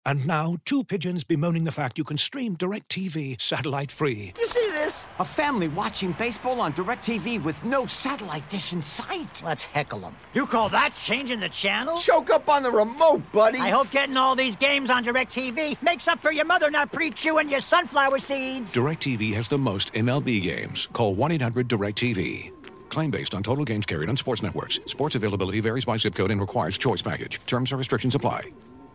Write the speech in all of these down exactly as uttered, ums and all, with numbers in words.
And now, two pigeons bemoaning the fact you can stream DirecTV satellite-free. You see this? A family watching baseball on DirecTV with no satellite dish in sight. Let's heckle them. You call that changing the channel? Choke up on the remote, buddy. I hope getting all these games on DirecTV makes up for your mother not pre-chewing your sunflower seeds. DirecTV has the most M L B games. Call one eight hundred direct T V. Claim based on total games carried on sports networks. Sports availability varies by zip code and requires choice package. Terms and restrictions apply.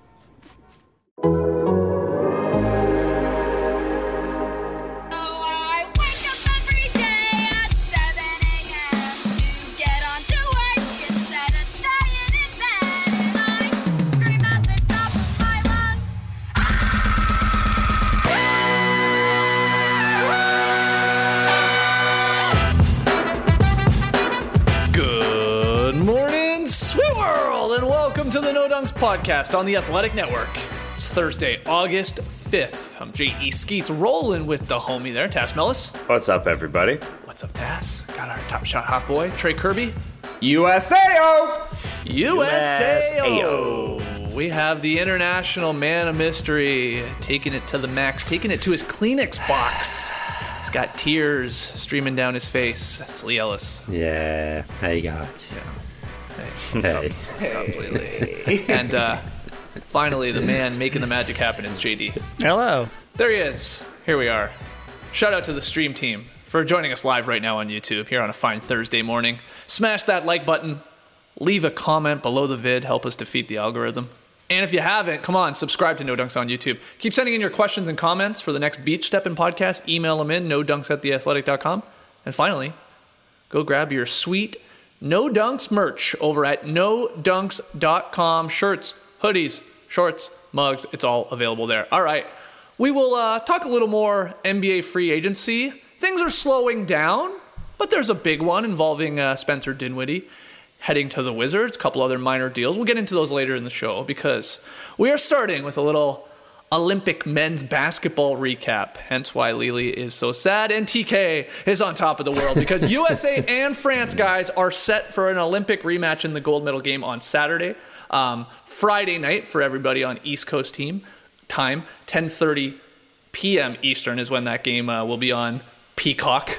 To the No Dunks podcast on the Athletic Network. It's Thursday, August fifth. I'm J E Skeets rolling with the homie there, Tass Mellis. What's up, everybody? What's up, Tass? Got our top shot hot boy, Trey Kirby. U S A O! U S A O! We have the international man of mystery taking it to the max, taking it to his Kleenex box. He's got tears streaming down his face. That's Lee Ellis. Yeah. Hey, guys. Yeah. What's hey. up? What's up, Lily? And uh, finally, the man making the magic happen is J D. Hello. There he is. Here we are. Shout out to the stream team for joining us live right now on YouTube here on a fine Thursday morning. Smash that like button. Leave a comment below the vid. Help us defeat the algorithm. And if you haven't, come on, subscribe to No Dunks on YouTube. Keep sending in your questions and comments for the next Beach Steppin' podcast. Email them in, no dunks at the athletic dot com. And finally, go grab your sweet No Dunks merch over at no dunks dot com. Shirts, hoodies, shorts, mugs, it's all available there. All right, we will uh, talk a little more N B A free agency. Things are slowing down, but there's a big one involving uh, Spencer Dinwiddie heading to the Wizards, a couple other minor deals. We'll get into those later in the show because we are starting with a little Olympic men's basketball recap, hence why Lily is so sad and T K is on top of the world because U S A and France, guys, are set for an Olympic rematch in the gold medal game on Saturday. Um, Friday night for everybody on East Coast team time, ten thirty p.m. Eastern is when that game uh, will be on Peacock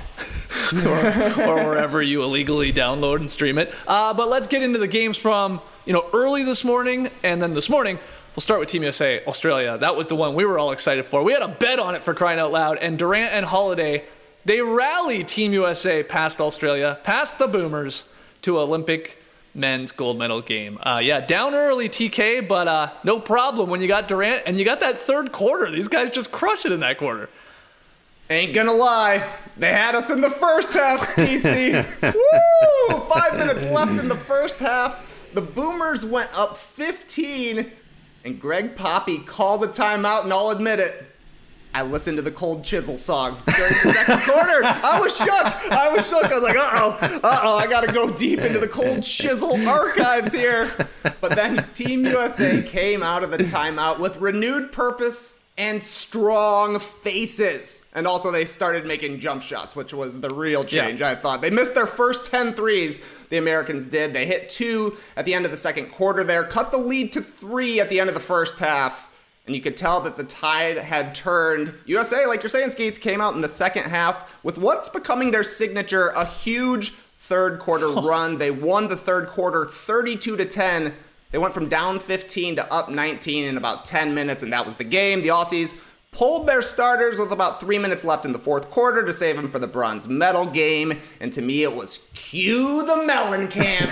or, or wherever you illegally download and stream it. Uh, but let's get into the games from you know early this morning and then this morning. We'll start with Team U S A, Australia. That was the one we were all excited for. We had a bet on it for crying out loud. And Durant and Holiday, they rallied Team U S A past Australia, past the Boomers, to Olympic men's gold medal game. Uh, yeah, down early, T K, but uh, no problem when you got Durant. And you got that third quarter. These guys just crush it in that quarter. Ain't gonna lie, they had us in the first half, Skeetsy. Woo! Five minutes left in the first half. The Boomers went up fifteen. And Greg Poppy called a timeout, and I'll admit it, I listened to the Cold Chisel song during the second quarter. I was shook. I was shook. I was like, uh-oh, uh-oh, I got to go deep into the Cold Chisel archives here. But then Team U S A came out of the timeout with renewed purpose and strong faces. And also they started making jump shots, which was the real change, yeah. I thought. They missed their first ten threes, the Americans did. They hit two at the end of the second quarter there, cut the lead to three at the end of the first half. And you could tell that the tide had turned. U S A, like you're saying, Skeets, came out in the second half with what's becoming their signature, a huge third quarter run. They won the third quarter thirty-two to ten. They went from down fifteen to up nineteen in about ten minutes, and that was the game. The Aussies pulled their starters with about three minutes left in the fourth quarter to save them for the bronze medal game. And to me, it was cue the melon camp,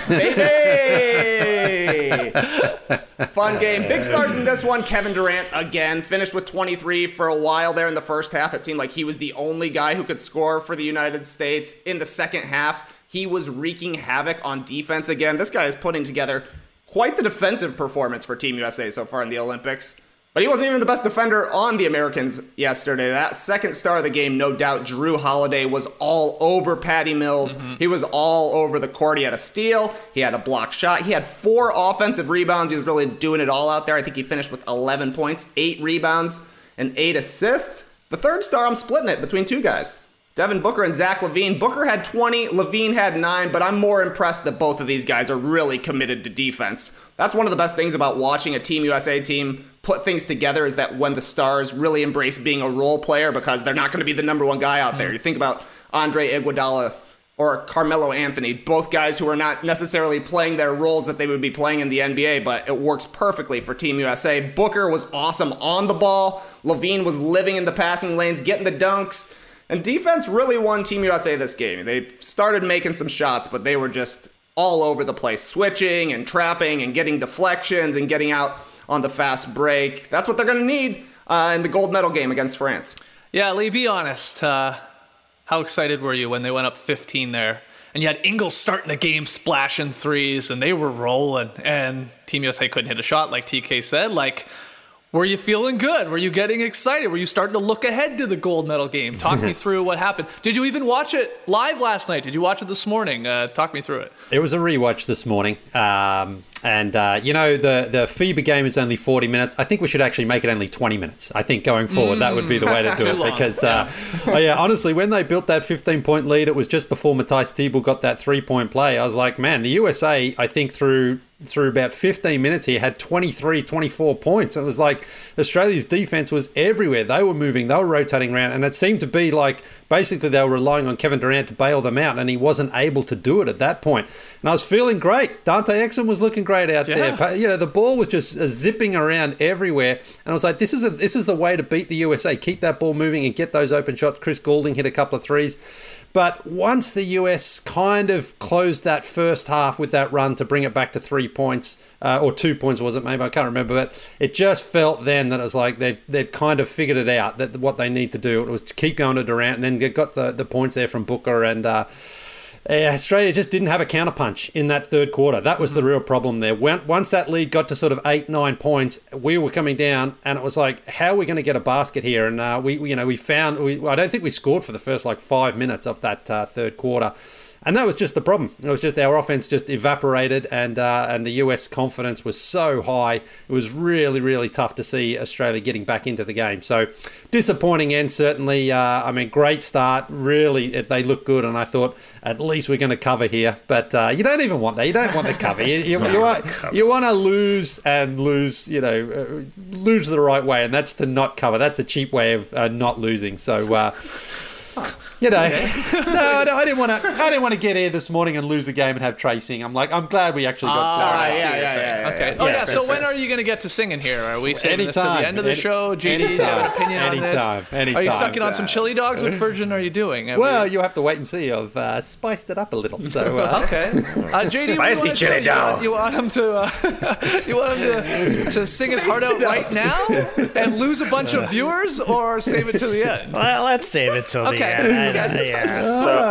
baby! Fun game. Big stars in this one. Kevin Durant, again, finished with twenty-three for a while there in the first half. It seemed like he was the only guy who could score for the United States. In the second half, he was wreaking havoc on defense again. This guy is putting together quite the defensive performance for Team U S A so far in the Olympics. But he wasn't even the best defender on the Americans yesterday. That second star of the game, no doubt, Drew Holiday, was all over Patty Mills. Mm-hmm. He was all over the court. He had a steal. He had a block shot. He had four offensive rebounds. He was really doing it all out there. I think he finished with eleven points, eight rebounds, and eight assists. The third star, I'm splitting it between two guys. Devin Booker and Zach LaVine. Booker had twenty, LaVine had nine, but I'm more impressed that both of these guys are really committed to defense. That's one of the best things about watching a Team U S A team put things together is that when the Stars really embrace being a role player, because they're not going to be the number one guy out there. You think about Andre Iguodala or Carmelo Anthony, both guys who are not necessarily playing their roles that they would be playing in the N B A, but it works perfectly for Team U S A. Booker was awesome on the ball. LaVine was living in the passing lanes, getting the dunks. And defense really won Team U S A this game. They started making some shots, but they were just all over the place, switching and trapping and getting deflections and getting out on the fast break. That's what they're going to need uh, in the gold medal game against France. Yeah, Lee, be honest. Uh, how excited were you when they went up fifteen there? And you had Ingles starting the game splashing threes, and they were rolling, and Team U S A couldn't hit a shot, like T K said. Like, were you feeling good? Were you getting excited? Were you starting to look ahead to the gold medal game? Talk me through what happened. Did you even watch it live last night? Did you watch it this morning? Uh, talk me through it. It was a rewatch this morning. Um, and, uh, you know, the, the FIBA game is only forty minutes. I think we should actually make it only twenty minutes. I think going forward, mm, that would be the way to do it. Long. Because, uh, oh, yeah, honestly, when they built that fifteen-point lead, it was just before Matthijs Thibault got that three-point play. I was like, man, the U S A, I think through... through about fifteen minutes, he had twenty-three, twenty-four points. It was like Australia's defense was everywhere. They were moving, they were rotating around, and it seemed to be like basically they were relying on Kevin Durant to bail them out, and he wasn't able to do it at that point. And I was feeling great. Dante Exum was looking great out yeah. there. You know, the ball was just zipping around everywhere, and I was like, this is a, this is the way to beat the U S A. Keep that ball moving and get those open shots. Chris Goulding hit a couple of threes. But once the U S kind of closed that first half with that run to bring it back to three points, uh, or two points was it maybe, I can't remember, but it just felt then that it was like they've, they've kind of figured it out, that what they need to do. It was to keep going to Durant, and then they got the, the points there from Booker, and uh, Australia just didn't have a counterpunch in that third quarter. That was the real problem there. When, once that lead got to sort of eight, nine points, we were coming down, and it was like, how are we going to get a basket here? And uh, we, we, you know, we found. We, I don't think we scored for the first like five minutes of that uh, third quarter. And that was just the problem. It was just our offense just evaporated, and uh, and the U S confidence was so high. It was really, really tough to see Australia getting back into the game. So disappointing end, certainly. Uh, I mean, great start. Really, they look good, and I thought at least we're going to cover here. But uh, you don't even want that. You don't want the cover. You, you, you, want, you want to lose and lose, you know, uh, lose the right way, and that's to not cover. That's a cheap way of uh, not losing. So... Uh, You know, okay. no, no, I didn't want to. I didn't want to get here this morning and lose the game and have Trey sing. I'm like, I'm glad we actually got. Oh, uh, yeah, yeah, yeah, yeah. Okay. Yeah, oh yeah. So when are you going to get to singing here? Are we saving this to the end of the Any, show? G D, do you have an opinion anytime, on this? Anytime. Are you sucking on some chili dogs? What version are you doing? Have well, we... you have to wait and see. I've uh, spiced it up a little. So uh, okay. Uh, J D, spicy chili dog. You want him to? Uh, you want him to, to sing his heart out right now and lose a bunch of viewers, or save it to the end? Well, let's save it till okay. the end. I, I, yeah.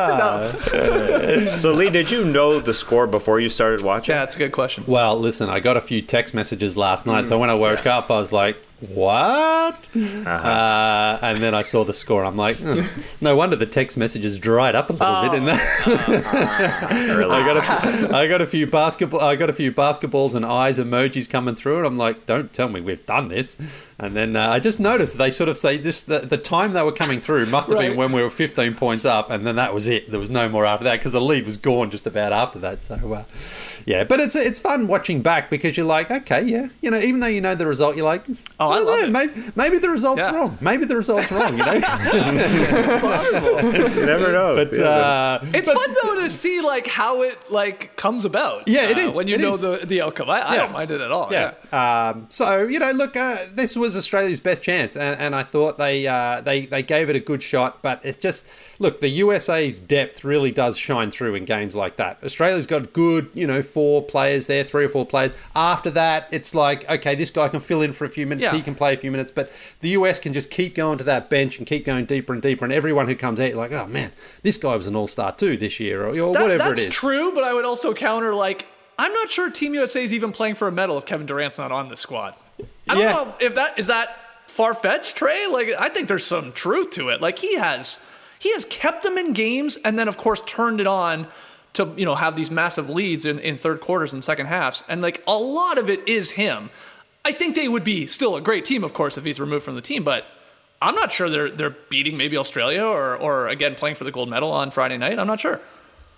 So, so, Lee, did you know the score before you started watching? Yeah, that's a good question. Well, listen, I got a few text messages last night, mm. so when I woke up, I was like, what? Uh-huh. Uh, and then I saw the score, and I'm like, hmm, no wonder the text messages dried up a little oh. bit in that. uh, really? I got a, I got a few basketball, I got a few basketballs and eyes emojis coming through, and I'm like, don't tell me we've done this. And then uh, I just noticed they sort of say this: the, the time they were coming through must have right. been when we were fifteen points up, and then that was it. There was no more after that because the lead was gone just about after that. So. Uh, Yeah, but it's it's fun watching back because you're like, okay, yeah, you know, even though you know the result, you're like, oh, I love know, it. Maybe, maybe the result's yeah. wrong. Maybe the result's wrong. You know, it's possible. You never know. But yeah, uh, it's but, fun though to see like how it like comes about. Yeah, it uh, is when you it know is. the the outcome. I, I yeah. don't mind it at all. Yeah. yeah. Um, so you know, look, uh, this was Australia's best chance, and, and I thought they uh, they they gave it a good shot. But it's just look, the U S A's depth really does shine through in games like that. Australia's got good, you know, four players there, three or four players. After that, it's like, okay, this guy can fill in for a few minutes, yeah. he can play a few minutes, but the U S can just keep going to that bench and keep going deeper and deeper, and everyone who comes out, you're like, oh man, this guy was an all-star too this year, or, or that, whatever it is. That's true, but I would also counter, like, I'm not sure Team U S A is even playing for a medal if Kevin Durant's not on the squad. I don't yeah. know if that is that far-fetched, Trey. Like, I think there's some truth to it. Like, he has he has kept them in games, and then of course turned it on to, you know, have these massive leads in, in third quarters and second halves. And like a lot of it is him. I think they would be still a great team, of course, if he's removed from the team, but I'm not sure they're they're beating maybe Australia or or again playing for the gold medal on Friday night. I'm not sure.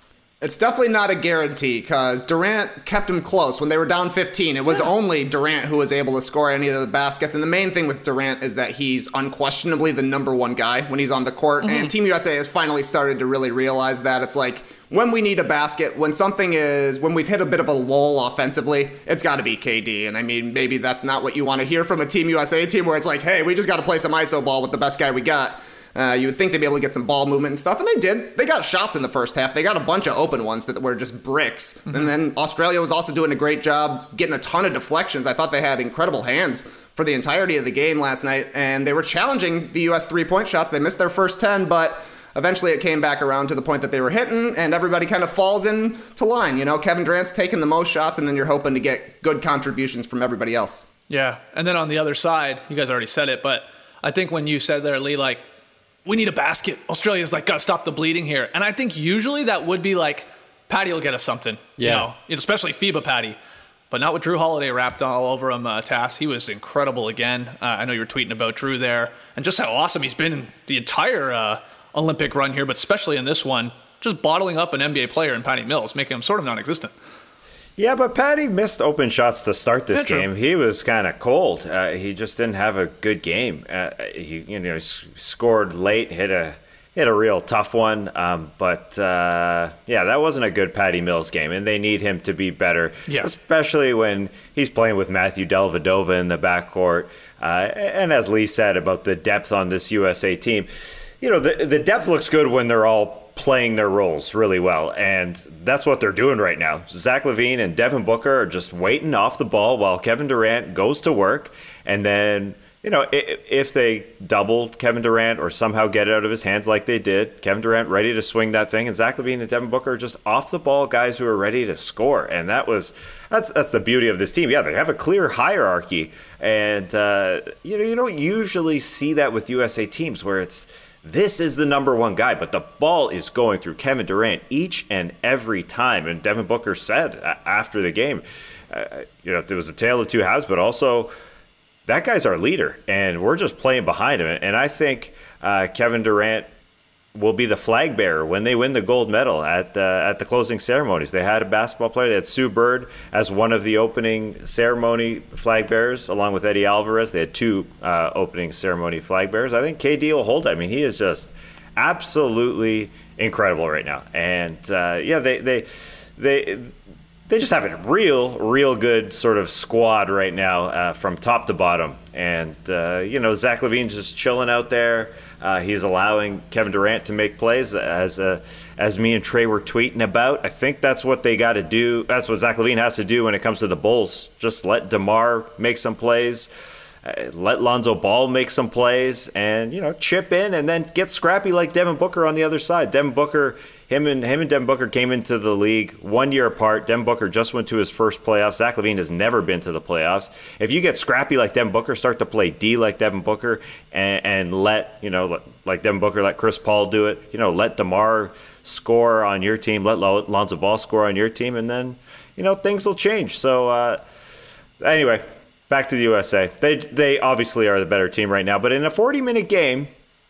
It's definitely not a guarantee because Durant kept him close. When they were down fifteen, it was yeah. only Durant who was able to score any of the baskets. And the main thing with Durant is that he's unquestionably the number one guy when he's on the court. Mm-hmm. And Team U S A has finally started to really realize that. It's like when we need a basket, when something is, when we've hit a bit of a lull offensively, it's got to be K D. And I mean, maybe that's not what you want to hear from a Team U S A team where it's like, hey, we just got to play some I S O ball with the best guy we got. Uh, you would think they'd be able to get some ball movement and stuff, and they did. They got shots in the first half. They got a bunch of open ones that were just bricks. Mm-hmm. And then Australia was also doing a great job getting a ton of deflections. I thought they had incredible hands for the entirety of the game last night, and they were challenging the U S three-point shots. They missed their first ten, but eventually it came back around to the point that they were hitting, and everybody kind of falls into line. You know, Kevin Durant's taking the most shots, and then you're hoping to get good contributions from everybody else. Yeah, and then on the other side, you guys already said it, but I think when you said there, Lee, like, we need a basket. Australia's like, gotta stop the bleeding here. And I think usually that would be like, Patty will get us something. Yeah. You know, especially FIBA Patty. But not with Drew Holiday wrapped all over him, uh, Tass. He was incredible again. Uh, I know you were tweeting about Drew there. And just how awesome he's been in the entire uh, Olympic run here, but especially in this one. Just bottling up an N B A player in Patty Mills, making him sort of non-existent. Yeah, but Patty missed open shots to start this yeah, game. True. He was kind of cold. Uh, he just didn't have a good game. Uh, he, you know, scored late, hit a hit a real tough one. Um, but uh, yeah, that wasn't a good Patty Mills game, and they need him to be better, yeah. especially when he's playing with Matthew Dellavedova in the backcourt. Uh, and as Lee said about the depth on this U S A team, you know, the the depth looks good when they're all playing their roles really well, and that's what they're doing right now. Zach LaVine and Devin Booker are just waiting off the ball while Kevin Durant goes to work, and then, you know, if they double Kevin Durant or somehow get it out of his hands like they did, Kevin Durant ready to swing that thing, and Zach LaVine and Devin Booker are just off the ball guys who are ready to score. And that was that's that's the beauty of this team. Yeah, they have a clear hierarchy, and uh, you know, you don't usually see that with U S A teams where it's this is the number one guy, but the ball is going through Kevin Durant each and every time. And Devin Booker said after the game, uh, you know, there was a tale of two halves, but also that guy's our leader, and we're just playing behind him. And I think uh, Kevin Durant will be the flag bearer when they win the gold medal at uh, at the closing ceremonies. They had a basketball player. They had Sue Bird as one of the opening ceremony flag bearers, along with Eddie Alvarez. They had two uh, opening ceremony flag bearers. I think K D will hold it. I mean, he is just absolutely incredible right now. And uh, yeah, they they they. They just have a real, real good sort of squad right now uh, from top to bottom. And, uh, you know, Zach LaVine's just chilling out there. Uh, he's allowing Kevin Durant to make plays, as uh, as me and Trey were tweeting about. I think that's what they got to do. That's what Zach LaVine has to do when it comes to the Bulls. Just let DeMar make some plays. Uh, let Lonzo Ball make some plays and, you know, chip in and then get scrappy like Devin Booker on the other side. Devin Booker, him and him and Devin Booker came into the league one year apart. Devin Booker just went to his first playoffs. Zach LaVine has never been to the playoffs. If you get scrappy like Devin Booker, start to play D like Devin Booker, and, and let, you know, like Devin Booker, let Chris Paul do it. You know, let DeMar score on your team, let Lonzo Ball score on your team, and then, you know, things will change. So, uh, anyway. Back to the U S A. They they obviously are the better team right now, but in a forty-minute game,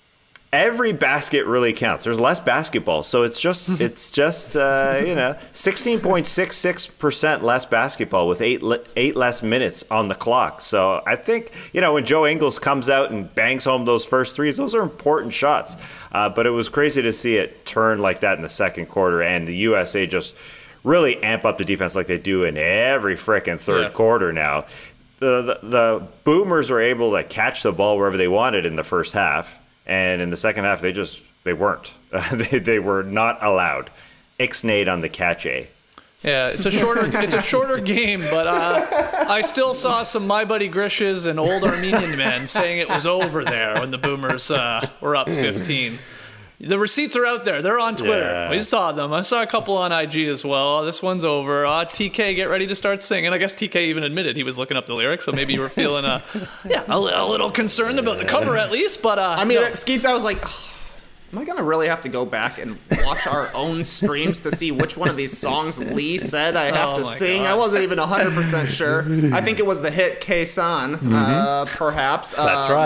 every basket really counts. There's less basketball, so it's just it's just uh, you know sixteen point six six percent less basketball with eight eight less minutes on the clock. So I think, you know, when Joe Ingles comes out and bangs home those first threes, those are important shots. Uh, but it was crazy to see it turn like that in the second quarter, and the U S A just really amp up the defense like they do in every frickin' third yeah. quarter now. The, the the Boomers were able to catch the ball wherever they wanted in the first half, and in the second half they just they weren't. Uh, they they were not allowed. Ixnade on the catch A. Yeah, it's a shorter it's a shorter game, but uh, I still saw some My Buddy Grishes and old Armenian men saying it was over there when the Boomers uh, were up fifteen. The receipts are out there. They're on Twitter. Yeah. We saw them. I saw a couple on I G as well. Oh, this one's over. Uh, T K, get ready to start singing. I guess T K even admitted he was looking up the lyrics, so maybe you were feeling uh, yeah, a, a little concerned about the cover at least. But uh, I mean, no. at Skeets, I was like, oh, am I going to really have to go back and watch our own streams to see which one of these songs Lee said I have oh to sing? God. I wasn't even one hundred percent sure. I think it was the hit K-San, mm-hmm. uh, perhaps. That's um, right.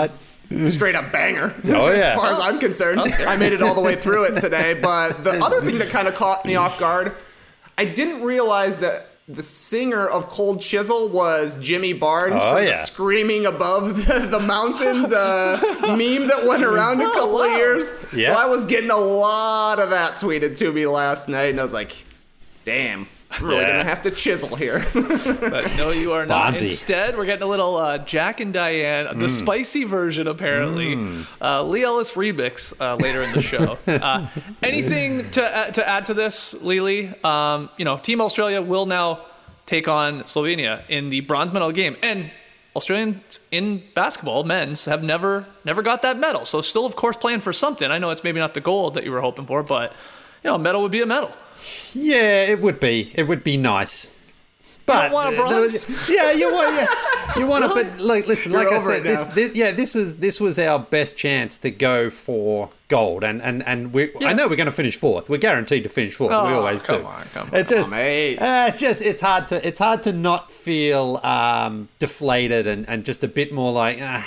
straight up banger. Oh, yeah. As far as I'm concerned. Okay. I made it all the way through it today. But the other thing that kind of caught me off guard, I didn't realize that the singer of Cold Chisel was Jimmy Barnes oh, from yeah. the Screaming Above the, the Mountains uh, meme that went around a couple oh, wow. of years. Yeah. So I was getting a lot of that tweeted to me last night, and I was like, damn. I'm really yeah. going to have to chisel here. But no, you are not. Bonzi. Instead, we're getting a little uh, Jack and Diane, the mm. spicy version, apparently. Mm. Uh, Lee Ellis remix uh, later in the show. uh, anything to uh, to add to this, Lily? Um, you know, Team Australia will now take on Slovenia in the bronze medal game. And Australians in basketball, men's, have never never got that medal. So still, of course, playing for something. I know it's maybe not the gold that you were hoping for, but... You know, a medal would be a medal. Yeah, it would be. It would be nice. But you don't want a bronze? Yeah, you want. Yeah, you want really? it. But look, listen. You're like I over said, this, this, yeah, this is this was our best chance to go for gold, and and and we. Yeah. I know we're going to finish fourth. We're guaranteed to finish fourth. Oh, we always come do. On, come it just, on, mate. Uh, it's just it's hard to it's hard to not feel um, deflated and, and just a bit more like, uh,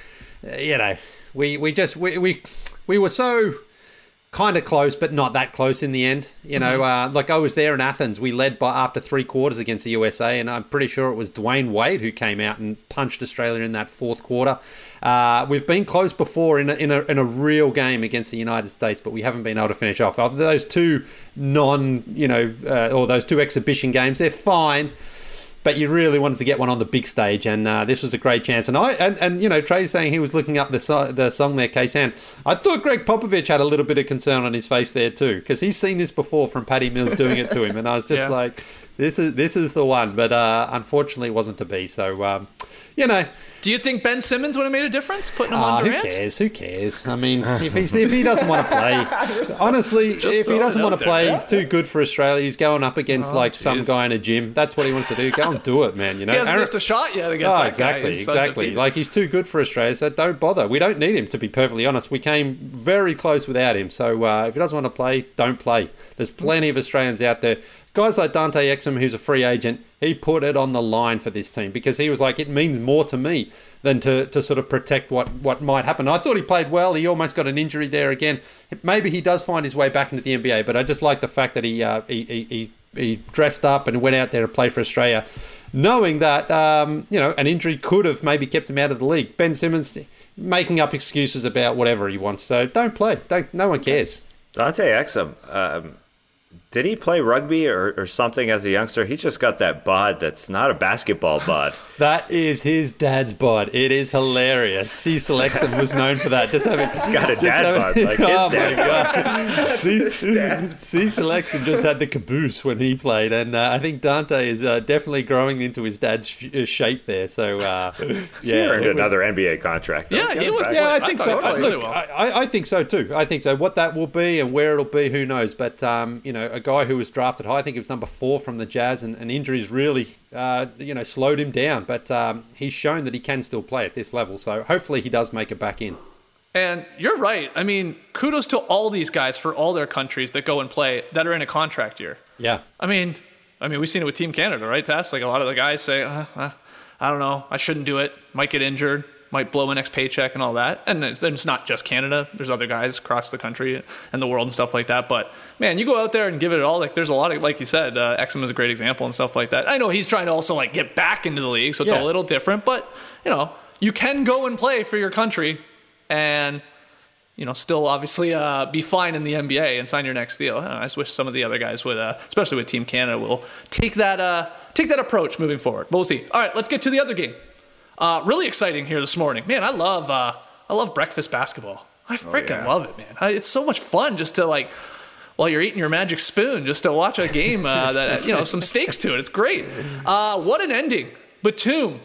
you know, we we just we we we were so. Kind of close, but not that close in the end. You know, mm-hmm. uh, like I was there in Athens. We led by after three quarters against the U S A, and I'm pretty sure it was Dwayne Wade who came out and punched Australia in that fourth quarter. Uh, we've been close before in a, in a in a real game against the United States, but we haven't been able to finish off. Of those two non, you know, uh, or those two exhibition games, they're fine. But you really wanted to get one on the big stage, and uh, this was a great chance. And I and, and you know, Trey's saying he was looking up the so- the song there, Kaysan. I thought Greg Popovich had a little bit of concern on his face there too, because he's seen this before from Patty Mills doing it to him, and I was just yeah. like, this is this is the one. But uh, unfortunately, it wasn't to be. So um, you know. Do you think Ben Simmons would have made a difference putting him uh, on Durant? Who cares? Who cares? I mean, if he's if he doesn't want to play, honestly, Just if he doesn't want to there, play, yeah. he's too good for Australia. He's going up against oh, like geez. some guy in a gym. That's what he wants to do. Go and do it, man. You know, he hasn't Aaron, missed a shot yet against oh, that exactly, guy. He's exactly. Like he's too good for Australia, so don't bother. We don't need him, to be perfectly honest. We came very close without him. So uh, if he doesn't want to play, don't play. There's plenty of Australians out there. Guys like Dante Exum, who's a free agent, he put it on the line for this team because he was like, it means more to me than to, to sort of protect what, what might happen. I thought he played well. He almost got an injury there again. Maybe he does find his way back into the N B A, but I just like the fact that he uh, he, he, he dressed up and went out there to play for Australia, knowing that um, you know an injury could have maybe kept him out of the league. Ben Simmons making up excuses about whatever he wants, so don't play. Don't. No one cares. Dante Exum, um, did he play rugby or, or something as a youngster? He just got that bod that's not a basketball bod. That is his dad's bod. It is hilarious. Cecil Exum was known for that. Just having, He's got a dad bod like his oh dad's god. Cecil, Cecil Exum just had the caboose when he played, and uh, I think Dante is uh, definitely growing into his dad's sh- shape there. So uh, yeah, he earned another N B A contract. Though. Yeah, he was. Yeah, I think I so. Totally Look, well. I, I think so too. I think so. What that will be and where it'll be, who knows? But um, you know, a guy who was drafted high, I think it was number four from the Jazz, and, and injuries really, uh, you know, slowed him down. But um, he's shown that he can still play at this level. So hopefully he does make it back in. And you're right. I mean, kudos to all these guys for all their countries that go and play that are in a contract year. Yeah. I mean, I mean, we've seen it with Team Canada, right, Tess? Like a lot of the guys say, uh, uh, I don't know, I shouldn't do it. Might get injured. Might blow my next paycheck and all that. And it's, it's not just Canada. There's other guys across the country and the world and stuff like that. But, man, you go out there and give it all. Like, there's a lot of, like you said, uh, Exum is a great example and stuff like that. I know he's trying to also, like, get back into the league, so it's yeah. a little different. But, you know, you can go and play for your country and, you know, still obviously uh, be fine in the N B A and sign your next deal. I, know, I just wish some of the other guys would, uh, especially with Team Canada, will take that, uh, take that approach moving forward. But we'll see. All right, let's get to the other game. Uh, really exciting here this morning, man. I love uh, I love breakfast basketball. I freaking oh, yeah. love it, man. I, it's so much fun just to like while you're eating your magic spoon, just to watch a game uh, that you know some stakes to it. It's great. Uh, what an ending! Batum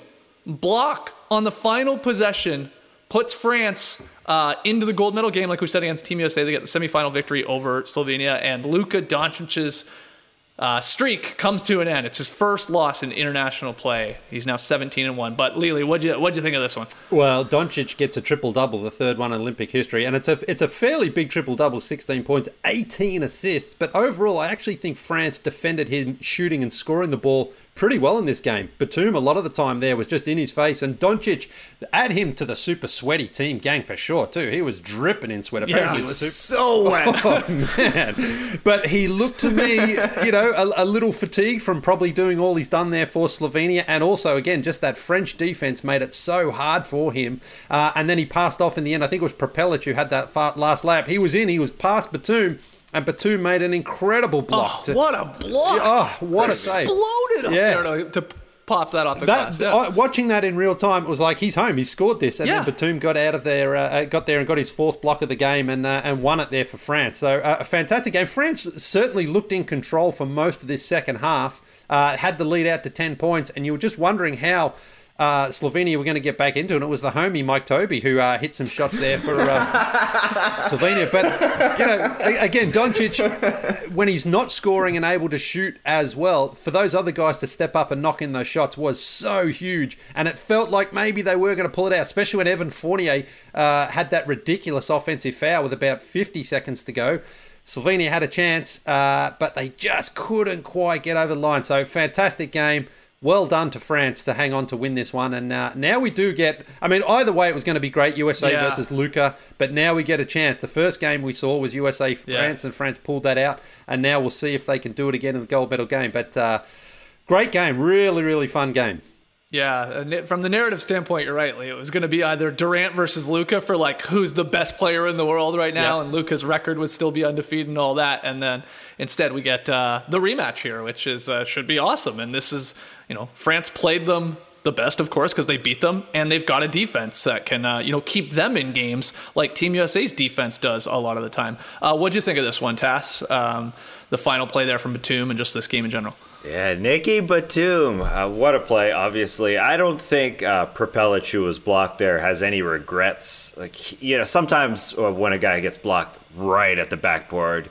block on the final possession puts France uh, into the gold medal game, like we said against Team U S A. They get the semifinal victory over Slovenia, and Luka Doncic's Uh, streak comes to an end. It's his first loss in international play. He's now seventeen and one. But Lily, what'd you what'd you think of this one? Well, Doncic gets a triple double, the third one in Olympic history, and it's a it's a fairly big triple double, sixteen points, eighteen assists. But overall, I actually think France defended him shooting and scoring the ball pretty well in this game. Batum, a lot of the time there, was just in his face. And Doncic, add him to the super sweaty team gang for sure, too. He was dripping in sweat. Yeah, he was super- so wet. Oh, man. But he looked to me, you know, a, a little fatigued from probably doing all he's done there for Slovenia. And also, again, just that French defense made it so hard for him. Uh, and then he passed off in the end. I think it was Prepelic who had that far, last lap. He was in, he was past Batum. And Batum made an incredible block. Oh, to, what a block. Oh, what a save. Exploded up Yeah. there to, to pop that off the That, glass. Yeah. I, watching that in real time, it was like he's home. He scored this, and Yeah. then Batum got out of there, uh, got there, and got his fourth block of the game, and uh, and won it there for France. So uh, a fantastic game. France certainly looked in control for most of this second half. Uh, had the lead out to ten points, and you were just wondering how Uh, Slovenia were going to get back into it. And it was the homie Mike Toby who uh, hit some shots there for uh, Slovenia. But, you know, again, Doncic, when he's not scoring and able to shoot as well, for those other guys to step up and knock in those shots was so huge. And it felt like maybe they were going to pull it out, especially when Evan Fournier uh, had that ridiculous offensive foul with about fifty seconds to go. Slovenia had a chance, uh, but they just couldn't quite get over the line. So, fantastic game. Well done to France to hang on to win this one. And uh, now we do get, I mean, either way it was going to be great, U S A Yeah. versus Luka, but now we get a chance. The first game we saw was U S A France, Yeah. and France pulled that out. And now we'll see if they can do it again in the gold medal game. But uh, great game. Really, really fun game. Yeah, and from the narrative standpoint, you're right, Lee. It was going to be either Durant versus Luka for like who's the best player in the world right now, Yeah. and Luka's record would still be undefeated and all that. And then instead we get uh, the rematch here, which is uh, should be awesome. And this is, you know, France played them the best, of course, because they beat them, and they've got a defense that can, uh, you know, keep them in games like Team U S A's defense does a lot of the time. Uh, what'd you think of this one, Tass? Um, the final play there from Batum and just this game in general. Yeah, Nicky Batum, uh, what a play, obviously. I don't think uh, Prepelic, who was blocked there, has any regrets. Like, he- you know, sometimes uh, when a guy gets blocked right at the backboard,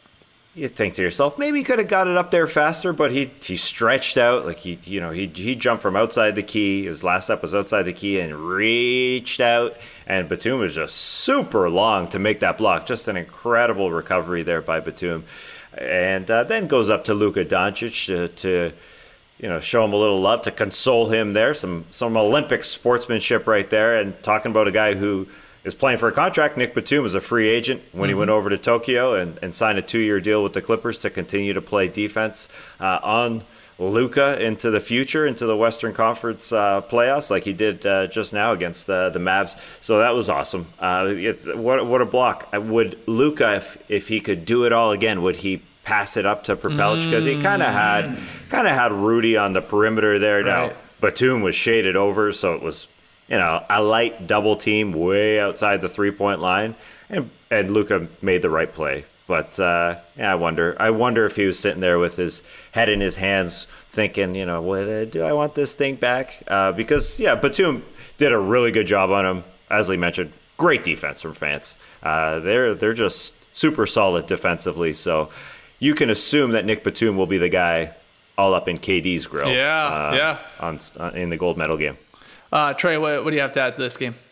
you think to yourself, maybe he could have got it up there faster, but he he stretched out. Like, he, you know, he, he jumped from outside the key. His last step was outside the key and reached out. And Batum was just super long to make that block. Just an incredible recovery there by Batum. And uh, then goes up to Luka Doncic to, to, you know, show him a little love, to console him there. Some some Olympic sportsmanship right there. And talking about a guy who is playing for a contract. Nick Batum was a free agent when mm-hmm. he went over to Tokyo and, and signed a two-year deal with the Clippers to continue to play defense uh, on Luka into the future, into the Western Conference uh, playoffs, like he did uh, just now against uh, the Mavs. So that was awesome. Uh, it, what what a block! Would Luka, if if he could do it all again, would he pass it up to Prepelic? Because he kind of had kind of had Rudy on the perimeter there. Now right. Batum was shaded over, so it was, you know, a light double team way outside the three point line, and and Luka made the right play. But uh, yeah, I wonder. I wonder if he was sitting there with his head in his hands, thinking, you know, what uh, do I want this thing back? Uh, because yeah, Batum did a really good job on him. As Lee mentioned, great defense from France. Uh, they're they're just super solid defensively. So you can assume that Nick Batum will be the guy all up in K D's grill. Yeah, uh, yeah. On uh, in the gold medal game. Uh, Trey, what, what do you have to add to this game?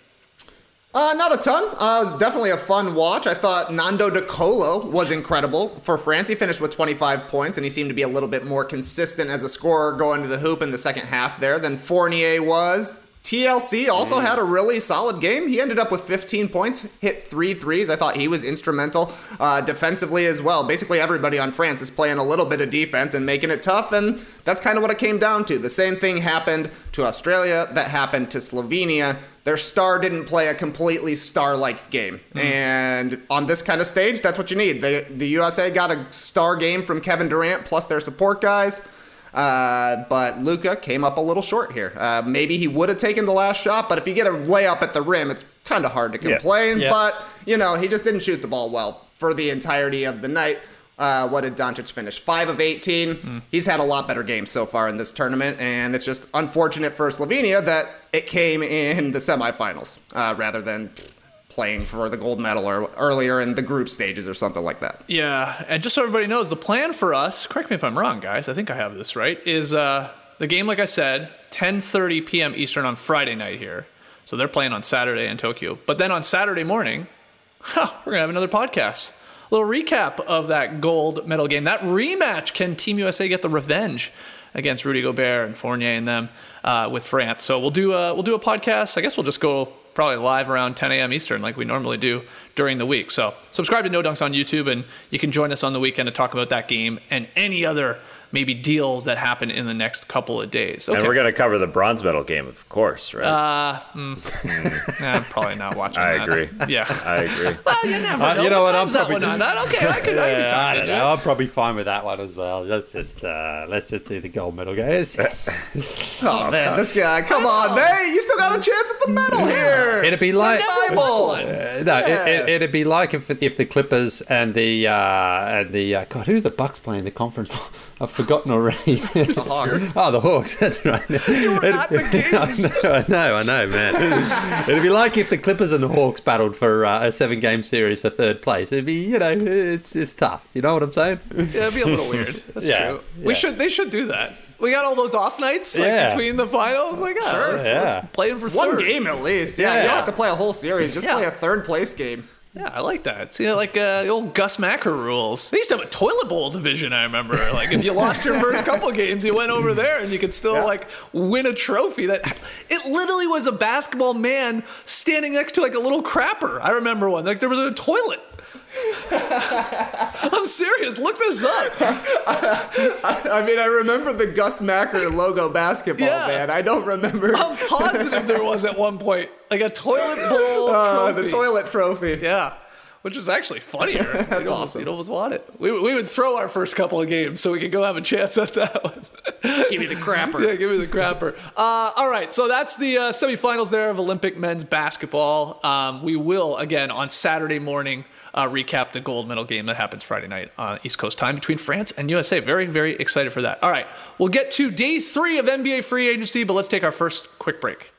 Uh, not a ton. Uh, it was definitely a fun watch. I thought Nando De Colo was incredible for France. He finished with twenty-five points, and he seemed to be a little bit more consistent as a scorer going to the hoop in the second half there than Fournier was. T L C also mm. had a really solid game. He ended up with fifteen points, hit three threes. I thought he was instrumental uh, defensively as well. Basically, everybody on France is playing a little bit of defense and making it tough, and that's kind of what it came down to. The same thing happened to Australia that happened to Slovenia. Their star didn't play a completely star-like game. Mm. And on this kind of stage, that's what you need. The, the U S A got a star game from Kevin Durant plus their support guys. Uh, but Luka came up a little short here. Uh, maybe he would have taken the last shot, but if you get a layup at the rim, it's kind of hard to complain. Yeah. Yeah. But, you know, he just didn't shoot the ball well for the entirety of the night. Uh, what did Doncic finish? five of eighteen. Mm. He's had a lot better games so far in this tournament, and it's just unfortunate for Slovenia that it came in the semifinals uh, rather than playing for the gold medal or earlier in the group stages or something like that. Yeah, and just so everybody knows, the plan for us, correct me if I'm wrong, guys, I think I have this right, is uh, the game, like I said, ten thirty p.m. Eastern on Friday night here. So they're playing on Saturday in Tokyo. But then on Saturday morning, huh, we're going to have another podcast. A little recap of that gold medal game. That rematch, can Team U S A get the revenge against Rudy Gobert and Fournier and them uh, with France. So we'll do a, we'll do a podcast. I guess we'll just go probably live around ten a.m. Eastern like we normally do during the week. So subscribe to No Dunks on YouTube, and you can join us on the weekend to talk about that game and any other maybe deals that happen in the next couple of days. Okay. And we're going to cover the bronze medal game, of course, right? Uh, mm, nah, I'm probably not watching I that. agree. Yeah. I agree. Well, you never Uh, know. you know what, I'm time's that probably- one on? Okay, I could, I could Yeah, talk I to don't you. know. I'm probably fine with that one as well. Let's just uh, let's just do the gold medal, guys. Oh, man, this guy. Come on, man. You still got a chance at the medal here. It'd be like Bible. Uh, no, Yeah. it, it, it'd be like if if the Clippers and the uh, and the uh, God, who are the Bucks playing the conference? I've forgotten already. The Hawks. Oh, the Hawks. That's right. You were at the games. I know, I know, I know, man. It'd be like if the Clippers and the Hawks battled for uh, a seven-game series for third place. It'd be, you know, it's it's tough. You know what I'm saying? Yeah, it'd be a little weird. That's Yeah, true. We yeah. should. They should do that. We got all those off nights like Yeah. between the finals. Like, oh, Sure. let's, Yeah. let's play them for One third. game at least. Yeah, Yeah. you don't have to play a whole series. Just Yeah. play a third place game. Yeah, I like that. See, like uh, the old Gus Macker rules. They used to have a toilet bowl division, I remember. Like, if you lost your first couple games, you went over there and you could still, Yeah. like, win a trophy. That It literally was a basketball man standing next to, like, a little crapper. I remember one. Like, there was a toilet. I'm serious. Look this up. I mean, I remember the Gus Macker logo basketball, Yeah. man. I don't remember I'm positive there was at one point. Like, a toilet bowl uh, trophy. the toilet trophy. Yeah. Which was actually funnier. That's you'd almost, awesome. You'd almost want it. We, we would throw our first couple of games so we could go have a chance at that one. Give me the crapper. Yeah, give me the crapper. Uh, all right, so that's the uh, semifinals there of Olympic men's basketball. Um, we will, again, on Saturday morning, uh, recap the gold medal game that happens Friday night on East Coast time between France and U S A. Very, very excited for that. All right, we'll get to day three of N B A free agency, but let's take our first quick break.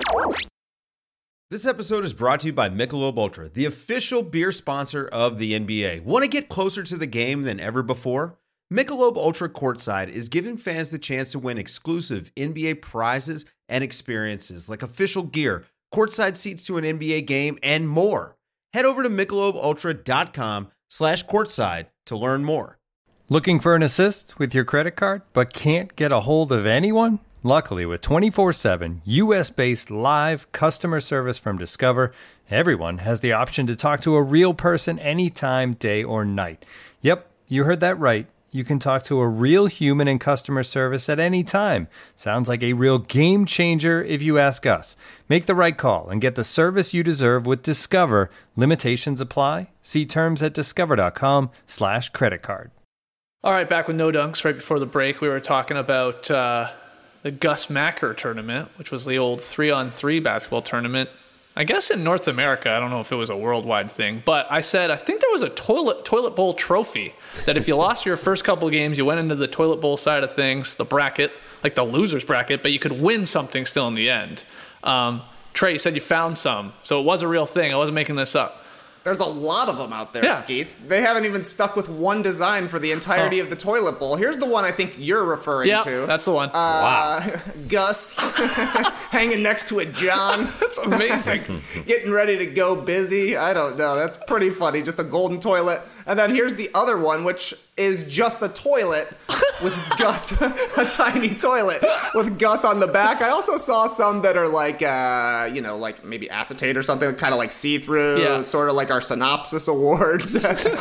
This episode is brought to you by Michelob Ultra, the official beer sponsor of the N B A. Want to get closer to the game than ever before? Michelob Ultra Courtside is giving fans the chance to win exclusive N B A prizes and experiences like official gear, courtside seats to an N B A game, and more. Head over to michelobultra.com slash courtside to learn more. Looking for an assist with your credit card but can't get a hold of anyone? Luckily, with twenty-four seven U S-based live customer service from Discover, everyone has the option to talk to a real person anytime, day or night. Yep, you heard that right. You can talk to a real human in customer service at any time. Sounds like a real game changer if you ask us. Make the right call and get the service you deserve with Discover. Limitations apply. See terms at discover.com slash credit card. All right, back with No Dunks. Right before the break, we were talking about uh, the Gus Macker tournament, which was the old three-on-three basketball tournament. I guess in North America, I don't know if it was a worldwide thing, but I said I think there was a toilet toilet bowl trophy that if you lost your first couple of games, you went into the toilet bowl side of things, the bracket, like the loser's bracket, but you could win something still in the end. Um, Trey, you said you found some, so it was a real thing. I wasn't making this up. There's a lot of them out there, Yeah. Skeets. They haven't even stuck with one design for the entirety Oh. of the toilet bowl. Here's the one I think you're referring Yeah, to. that's the one. Uh, Gus hanging next to a John. That's amazing. Getting ready to go busy. I don't know. That's pretty funny. Just a golden toilet. And then here's the other one, which is just a toilet with Gus, a tiny toilet with Gus on the back. I also saw some that are like, uh, you know, like maybe acetate or something, kind of like see-through, Yeah. sort of like our Synopsis Awards.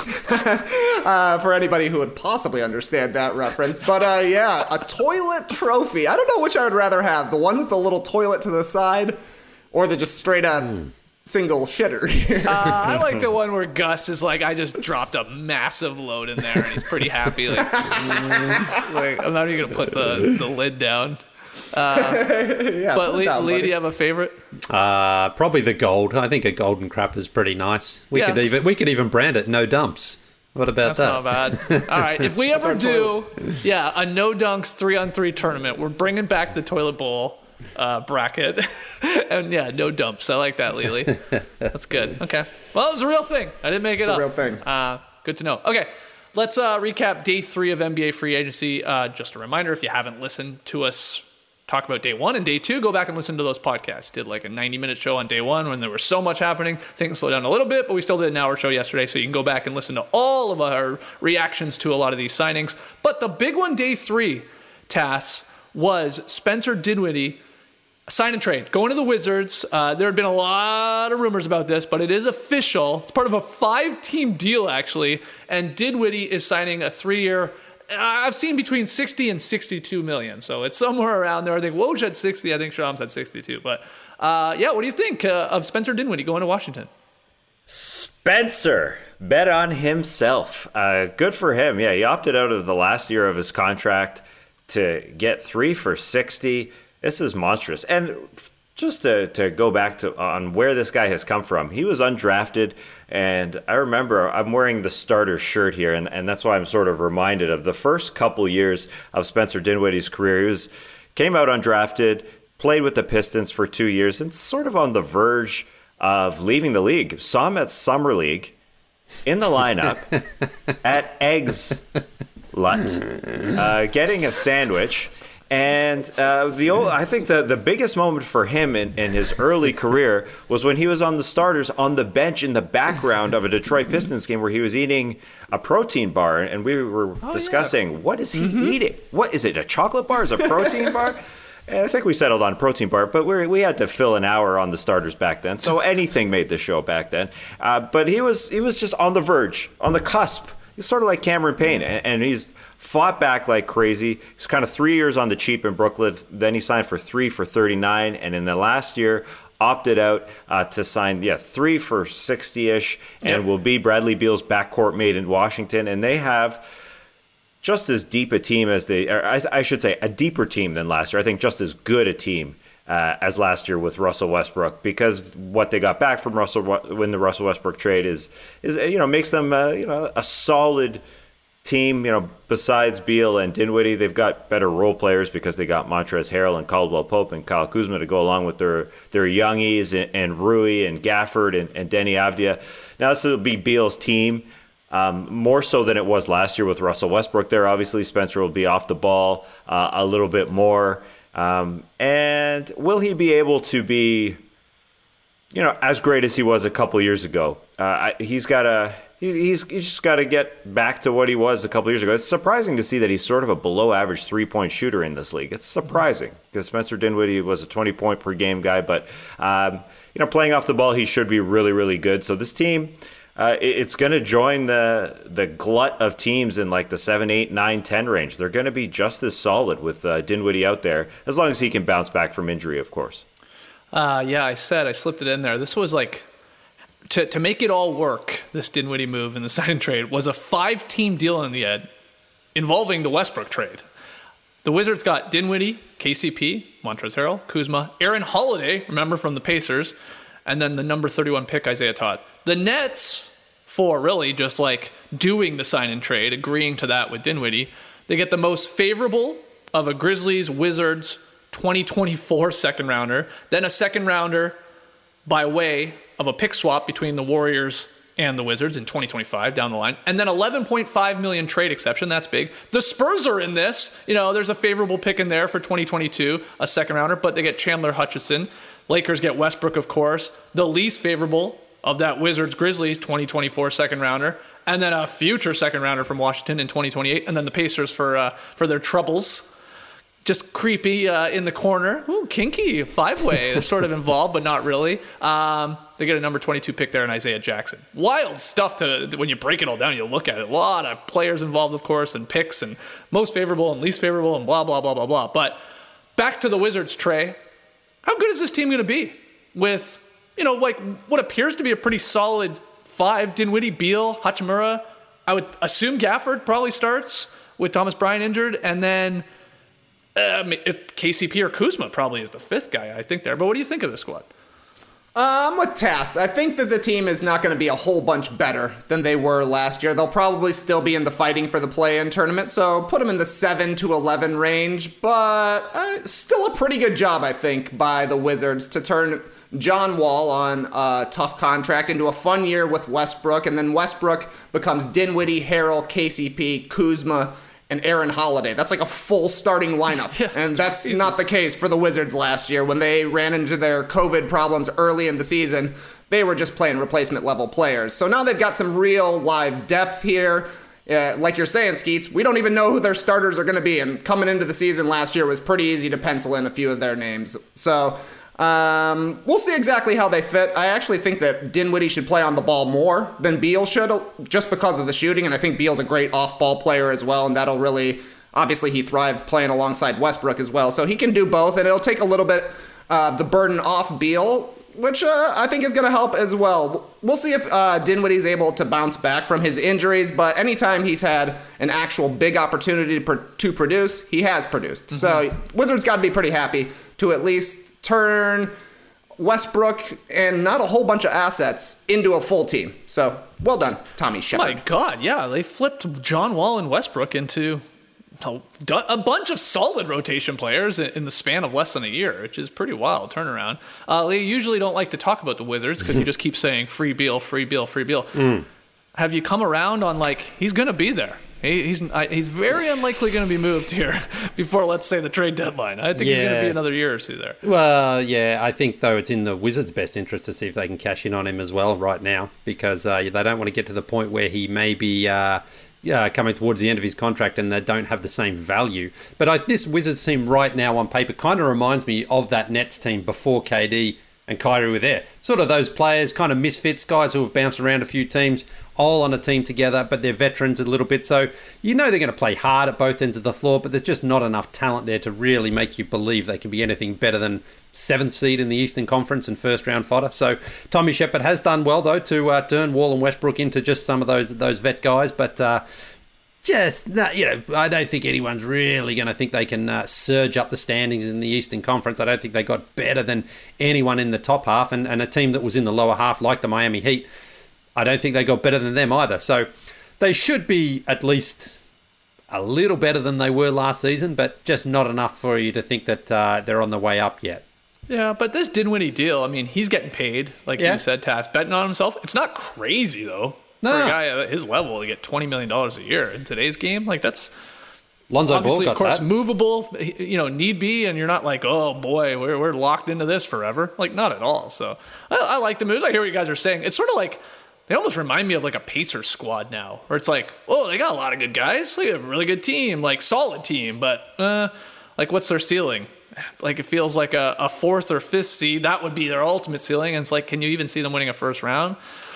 uh, for anybody who would possibly understand that reference. But uh, yeah, a toilet trophy. I don't know which I would rather have, the one with the little toilet to the side or the just straight up single shitter. Uh, I like the one where Gus is like, I just dropped a massive load in there, and he's pretty happy. Like, mm, like I'm not even gonna put the, the lid down. Uh, yeah, but put it Lee, down, Lee, buddy. do you have a favorite? Uh, probably the gold. I think a golden crap is pretty nice. We Yeah. could even we could even brand it No Dumps. What about That's that? not bad. All right, if we ever our do, yeah, a no dunks three on three tournament, we're bringing back the toilet bowl uh, bracket, and yeah, no dumps. I like that, Lily. That's good. Okay, well, it was a real thing. I didn't make it It's a up. real thing. Uh, good to know. Okay. Let's uh, recap day three of N B A free agency. Uh, just a reminder, if you haven't listened to us talk about day one and day two, go back and listen to those podcasts. Did like a ninety minute show on day one when there was so much happening. Things slowed down a little bit, but we still did an hour show yesterday, so you can go back and listen to all of our reactions to a lot of these signings. But the big one, day three, Tass, was Spencer Dinwiddie sign and trade, going to the Wizards. Uh, there had been a lot of rumors about this, but it is official. It's part of a five-team deal, actually, and Dinwiddie is signing a three-year. I've seen between sixty and sixty-two million, so it's somewhere around there. I think Woj had sixty. I think Shams had sixty-two. But uh, yeah, what do you think uh, of Spencer Dinwiddie going to Washington? Spencer bet on himself. Uh, good for him. Yeah, he opted out of the last year of his contract to get three for sixty. This is monstrous. And just to, to go back to on where this guy has come from, he was undrafted. And I remember I'm wearing the starter shirt here, and, and that's why I'm sort of reminded of the first couple years of Spencer Dinwiddie's career. He was came out undrafted, played with the Pistons for two years, and sort of on the verge of leaving the league. Saw him at Summer League in the lineup at Eggs Lut, uh, getting a sandwich. And uh, the old, I think the, the biggest moment for him in, in his early career was when he was on the starters on the bench in the background of a Detroit Pistons game where he was eating a protein bar. And we were oh, discussing, yeah. what is he mm-hmm. eating? What is it, a chocolate bar? Is it a protein bar? And I think we settled on protein bar, but we we had to fill an hour on the starters back then. So anything made the show back then. Uh, but he was he was just on the verge, on the cusp. He's sort of like Cameron Payne, and, and he's fought back like crazy. He's kind of three years on the cheap in Brooklyn. Then he signed for three for thirty-nine, and in the last year opted out uh, to sign yeah three for sixty-ish, and yep. will be Bradley Beal's backcourt mate in Washington. And they have just as deep a team as they, or I, I should say, a deeper team than last year. I think just as good a team uh, as last year with Russell Westbrook, because what they got back from Russell when the Russell Westbrook trade is, is you know, makes them uh, you know a solid team. You know, besides Beal and Dinwiddie, they've got better role players because they got Montrezl Harrell and Caldwell Pope and Kyle Kuzma to go along with their their youngies and, and Rui and Gafford and, and Denny Avdia. Now this will be Beal's team. Um, more so than it was last year with Russell Westbrook there. Obviously, Spencer will be off the ball uh, a little bit more. Um, and will he be able to be, you know, as great as he was a couple years ago? Uh, I, he's got to, he's, he's just got to get back to what he was a couple years ago. It's surprising to see that he's sort of a below average three-point shooter in this league. It's surprising because Spencer Dinwiddie was a twenty point per game guy, but, um, you know, playing off the ball, he should be really, really good. So this team, Uh, it's going to join the the glut of teams in like the seven, eight, nine, ten range. They're going to be just as solid with uh, Dinwiddie out there, as long as he can bounce back from injury, of course. Uh, yeah, I said, I slipped it in there. This was like, to to make it all work, this Dinwiddie move in the sign and trade was a five-team deal in the end involving the Westbrook trade. The Wizards got Dinwiddie, K C P, Montrezl Harrell, Kuzma, Aaron Holiday, remember from the Pacers, and then the number thirty-one pick, Isaiah Todd. The Nets, for really just like doing the sign and trade, agreeing to that with Dinwiddie, they get the most favorable of a Grizzlies, Wizards twenty twenty-four second rounder, then a second rounder by way of a pick swap between the Warriors and the Wizards in twenty twenty-five down the line, and then eleven point five million trade exception. That's big. The Spurs are in this. You know, there's a favorable pick in there for twenty twenty-two, a second rounder, but they get Chandler Hutchison. Lakers get Westbrook, of course. The least favorable of that Wizards Grizzlies twenty twenty-four second rounder, and then a future second rounder from Washington in twenty twenty-eight, and then the Pacers for uh, for their troubles. Just creepy uh, in the corner. Ooh, kinky five-way sort of involved, but not really. Um, they get a number twenty-two pick there in Isaiah Jackson. Wild stuff to when you break it all down. You look at it. A lot of players involved, of course, and picks, and most favorable and least favorable, and blah blah blah blah blah. But back to the Wizards, Trey. How good is this team going to be with, you know, like what appears to be a pretty solid five? Dinwiddie, Beal, Hachimura. I would assume Gafford probably starts with Thomas Bryant injured, and then uh, K C P or Kuzma probably is the fifth guy, I think, there. But what do you think of this squad? Uh, I'm with Tass. I think that the team is not going to be a whole bunch better than they were last year. They'll probably still be in the fighting for the play-in tournament, so put them in the seven to eleven range, but uh, still a pretty good job, I think, by the Wizards to turn John Wall on a tough contract into a fun year with Westbrook, and then Westbrook becomes Dinwiddie, Harrell, K C P, Kuzma, and Aaron Holiday. That's like a full starting lineup. Yeah, and that's crazy. Not the case for the Wizards last year. When they ran into their COVID problems early in the season, they were just playing replacement level players. So now they've got some real live depth here. uh, like you're saying, Skeets, we don't even know who their starters are going to be. And coming into the season last year was pretty easy to pencil in a few of their names. So um, we'll see exactly how they fit. I actually think that Dinwiddie should play on the ball more than Beal should, just because of the shooting. And I think Beal's a great off-ball player as well, and that'll really, obviously he thrived playing alongside Westbrook as well. So he can do both, and it'll take a little bit uh, the burden off Beal, which uh, I think is going to help as well. We'll see if uh, Dinwiddie's able to bounce back from his injuries, but anytime he's had an actual big opportunity to, pr- to produce, he has produced. Mm-hmm. So Wizards got to be pretty happy to at least turn Westbrook and not a whole bunch of assets into a full team. So well done, Tommy Shepard. My God, yeah, they flipped John Wall and Westbrook into a bunch of solid rotation players in the span of less than a year, which is pretty wild turnaround. Uh, they usually don't like to talk about the Wizards because you just keep saying free Beal, free Beal, free Beal. Mm. Have you come around on, like, he's going to be there? He, he's he's very unlikely going to be moved here before, let's say, the trade deadline. I think yeah. he's going to be another year or two there. Well, yeah, I think, though, it's in the Wizards' best interest to see if they can cash in on him as well right now, because uh, they don't want to get to the point where he may be uh, uh, coming towards the end of his contract and they don't have the same value. But I, this Wizards team right now on paper kind of reminds me of that Nets team before K D and Kyrie were there. Sort of those players, kind of misfits, guys who have bounced around a few teams, all on a team together, but they're veterans a little bit. So you know they're going to play hard at both ends of the floor, but there's just not enough talent there to really make you believe they can be anything better than seventh seed in the Eastern Conference and first round fodder. So Tommy Shepard has done well, though, to uh, turn Wall and Westbrook into just some of those those vet guys, but uh, just, you know, I don't think anyone's really going to think they can uh, surge up the standings in the Eastern Conference. I don't think they got better than anyone in the top half, and, and a team that was in the lower half, like the Miami Heat, I don't think they got better than them either. So they should be at least a little better than they were last season, but just not enough for you to think that uh, they're on the way up yet. Yeah, but this Dinwiddie deal, I mean, he's getting paid, like yeah. you said, Tass, betting on himself. It's not crazy, though. No. For a guy at his level to get twenty million dollars a year in today's game, like that's Lonzo obviously, Ball of course, that. movable, you know, need be, and you're not like, oh boy, we're we're locked into this forever. Like, not at all. So I, I like the moves. I hear what you guys are saying. It's sort of like they almost remind me of like a Pacers squad now, where it's like, oh, they got a lot of good guys, like a really good team, like solid team, but uh, like what's their ceiling? Like it feels like a, a fourth or fifth seed. That would be their ultimate ceiling. And it's like, can you even see them winning a first round?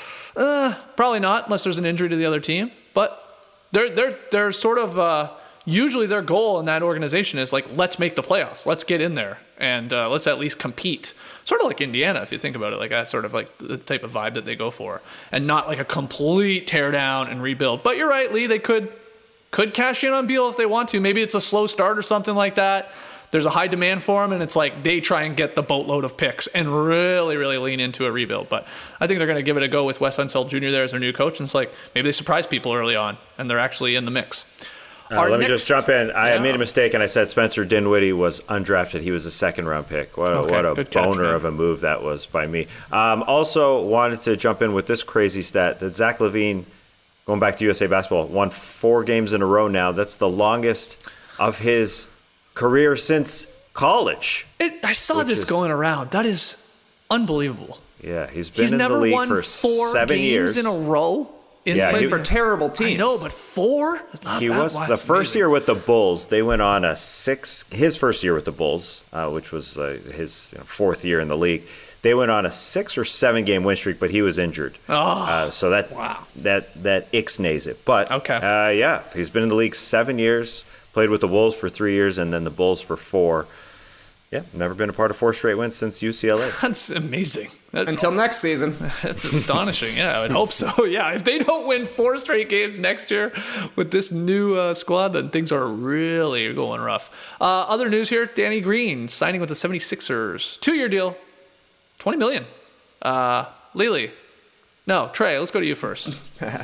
Uh, probably not, unless there's an injury to the other team. But they're they're they're sort of uh, usually their goal in that organization is like, let's make the playoffs, let's get in there, and uh, let's at least compete. Sort of like Indiana, if you think about it, like that's sort of like the type of vibe that they go for, and not like a complete tear down and rebuild. But you're right, Lee. They could could cash in on Beal if they want to. Maybe it's a slow start or something like that. There's a high demand for him, and it's like they try and get the boatload of picks and really, really lean into a rebuild. But I think they're going to give it a go with Wes Unseld Junior there as their new coach. And it's like maybe they surprise people early on, and they're actually in the mix. Uh, let next, me just jump in. I yeah. made a mistake, and I said Spencer Dinwiddie was undrafted. He was a second-round pick. What a, okay, what a boner catch, of a move that was by me. Um, also wanted to jump in with this crazy stat that Zach LaVine, going back to U S A Basketball, won four games in a row now. That's the longest of his career since college. It, I saw this is, going around. That is unbelievable. Yeah, he's been he's in never the league won for four seven games years in a row. He's yeah, played he, for terrible teams. I know, but four? Not he was Why, the first amazing. year with the Bulls. They went on a six. His first year with the Bulls, uh, which was uh, his you know, fourth year in the league. They went on a six or seven game win streak, but he was injured. Oh, uh, so that wow. that that ixnays it. But okay. uh, yeah, he's been in the league seven years. Played with the Wolves for three years, and then the Bulls for four. Yeah, never been a part of four straight wins since U C L A. That's amazing. That's, Until next season. That's astonishing. Yeah, I would hope so. Yeah, if they don't win four straight games next year with this new uh, squad, then things are really going rough. Uh, other news here, Danny Green signing with the seventy-sixers. Two-year deal, twenty million dollars. Uh, Lily. No, Trey, let's go to you first.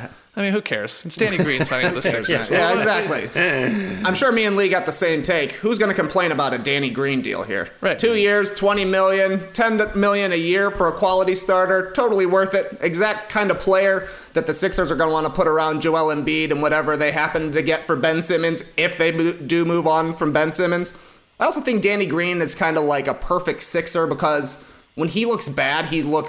I mean, who cares? It's Danny Green signing with the Sixers. yeah, yeah, exactly. I'm sure me and Lee got the same take. Who's going to complain about a Danny Green deal here? Right. Two years, twenty million dollars, ten million dollars a year for a quality starter. Totally worth it. Exact kind of player that the Sixers are going to want to put around Joel Embiid and whatever they happen to get for Ben Simmons if they do move on from Ben Simmons. I also think Danny Green is kind of like a perfect Sixer because when he looks bad, he looks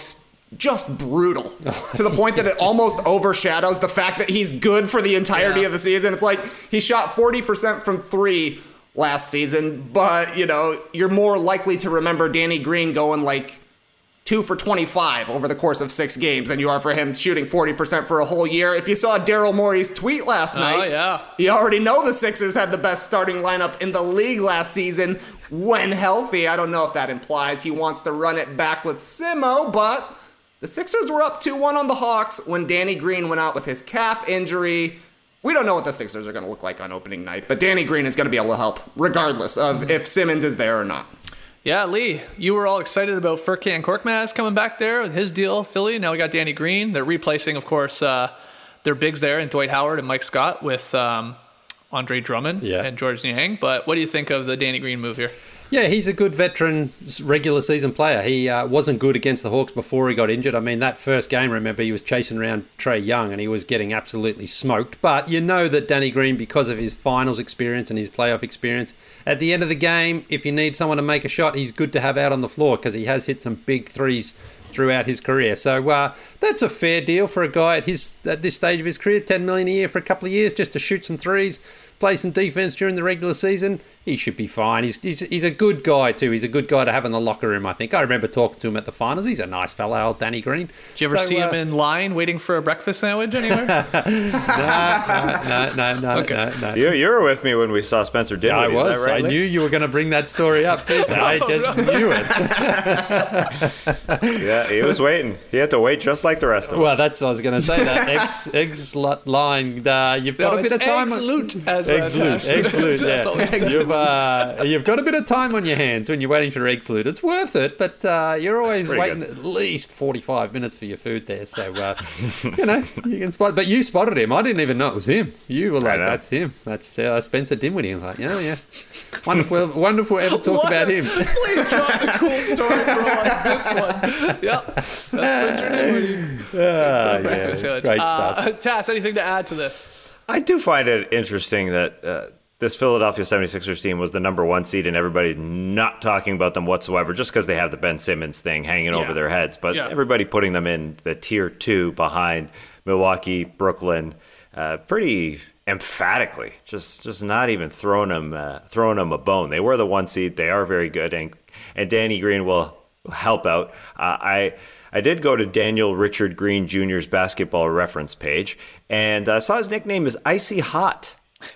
just brutal to the point that it almost overshadows the fact that he's good for the entirety yeah. of the season. It's like he shot forty percent from three last season, but, you know, you're more likely to remember Danny Green going like two for twenty-five over the course of six games than you are for him shooting forty percent for a whole year. If you saw Daryl Morey's tweet last night, oh, yeah. you already know the Sixers had the best starting lineup in the league last season when healthy. I don't know if that implies he wants to run it back with Simo, but the Sixers were up two one on the Hawks when Danny Green went out with his calf injury. We don't know what the Sixers are going to look like on opening night, but Danny Green is going to be able to help regardless of mm-hmm. if Simmons is there or not. Yeah, Lee, you were all excited about Furkan Korkmaz coming back there with his deal, Philly. Now we got Danny Green. They're replacing, of course, uh, their bigs there, and Dwight Howard and Mike Scott with um, Andre Drummond yeah. and George Niang. But what do you think of the Danny Green move here? Yeah, he's a good veteran regular season player. He uh, wasn't good against the Hawks before he got injured. I mean, that first game, remember, he was chasing around Trae Young and he was getting absolutely smoked. But you know that Danny Green, because of his finals experience and his playoff experience, at the end of the game, if you need someone to make a shot, he's good to have out on the floor because he has hit some big threes throughout his career. So uh, that's a fair deal for a guy at his at this stage of his career, ten million dollars a year for a couple of years just to shoot some threes, play some defense during the regular season. He should be fine. He's, he's he's a good guy too. He's a good guy to have in the locker room, I think. I remember talking to him at the finals. He's a nice fella, old Danny Green. Did you ever so, see uh, him in line waiting for a breakfast sandwich anywhere? no, no, no, no, okay. no, no. You, you were with me when we saw Spencer Dinwiddie. I was. Is that right, I Lee? knew you were going to bring that story up too. I just knew it. Yeah, he was waiting. He had to wait just like the rest of us. Well, that's what I was going to say. That eggs, eggs line. Uh, you've got No, a bit it's of time. eggs-loot, as eggs uh, loot. Eggs loot. That's all he Yeah. says. You've uh, you've got a bit of time on your hands when you're waiting for eggs loot. It's worth it, but uh, you're always Pretty waiting good. at least forty-five minutes for your food there. So uh, you know you can spot. But you spotted him. I didn't even know it was him. You were like, "That's him. That's uh, Spencer Dinwiddie." I was like, "Yeah, yeah, wonderful, wonderful. Ever talk What about if- him?" Please drop the cool story, bro, like this one. Yep, that's Spencer Dinwiddie. Ah, yeah, Breakfast sandwich. great Uh, stuff. Tass, anything to add to this? I do find it interesting that uh, this Philadelphia seventy-sixers team was the number one seed and everybody not talking about them whatsoever just because they have the Ben Simmons thing hanging Yeah. over their heads. But Yeah. everybody putting them in the tier two behind Milwaukee, Brooklyn, uh, pretty emphatically, just just not even throwing them, uh, throwing them a bone. They were the one seed. They are very good. And, and Danny Green will help out. Uh, I... I did go to Daniel Richard Green Junior's basketball reference page, and I uh, saw his nickname is Icy Hot,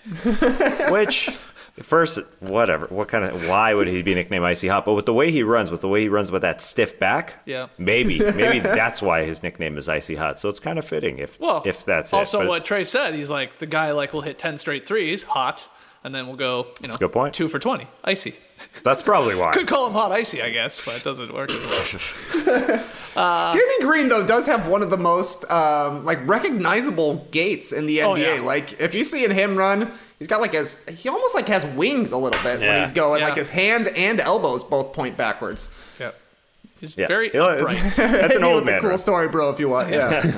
which, first, whatever, what kind of, why would he be nicknamed Icy Hot? But with the way he runs, with the way he runs with that stiff back, Yeah. maybe, maybe that's why his nickname is Icy Hot. So it's kind of fitting if, Well, if that's also it. But what Trey said. He's like, the guy like will hit ten straight threes, hot, and then we'll go, you know, a good point. two for twenty, icy. that's probably why. Could call him hot icy, I guess, but it doesn't work as well. Uh, Danny Green, though, does have one of the most um, like recognizable gaits in the N B A. Oh, yeah. Like, if you're seeing him run, he's got like his he almost like has wings a little bit when Yeah. he's going. Yeah. Like his hands and elbows both point backwards. Yeah. He's Yeah. very He'll- upright. That's an Hit me old with man. the cool run. story, bro, if you want. Yeah.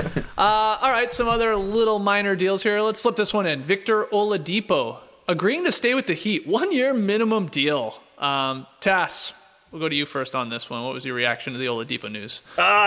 Uh, all right, some other little minor deals here. Let's slip this one in. Victor Oladipo agreeing to stay with the Heat. One year minimum deal. Um, Tass, we'll go to you first on this one. What was your reaction to the Oladipo news?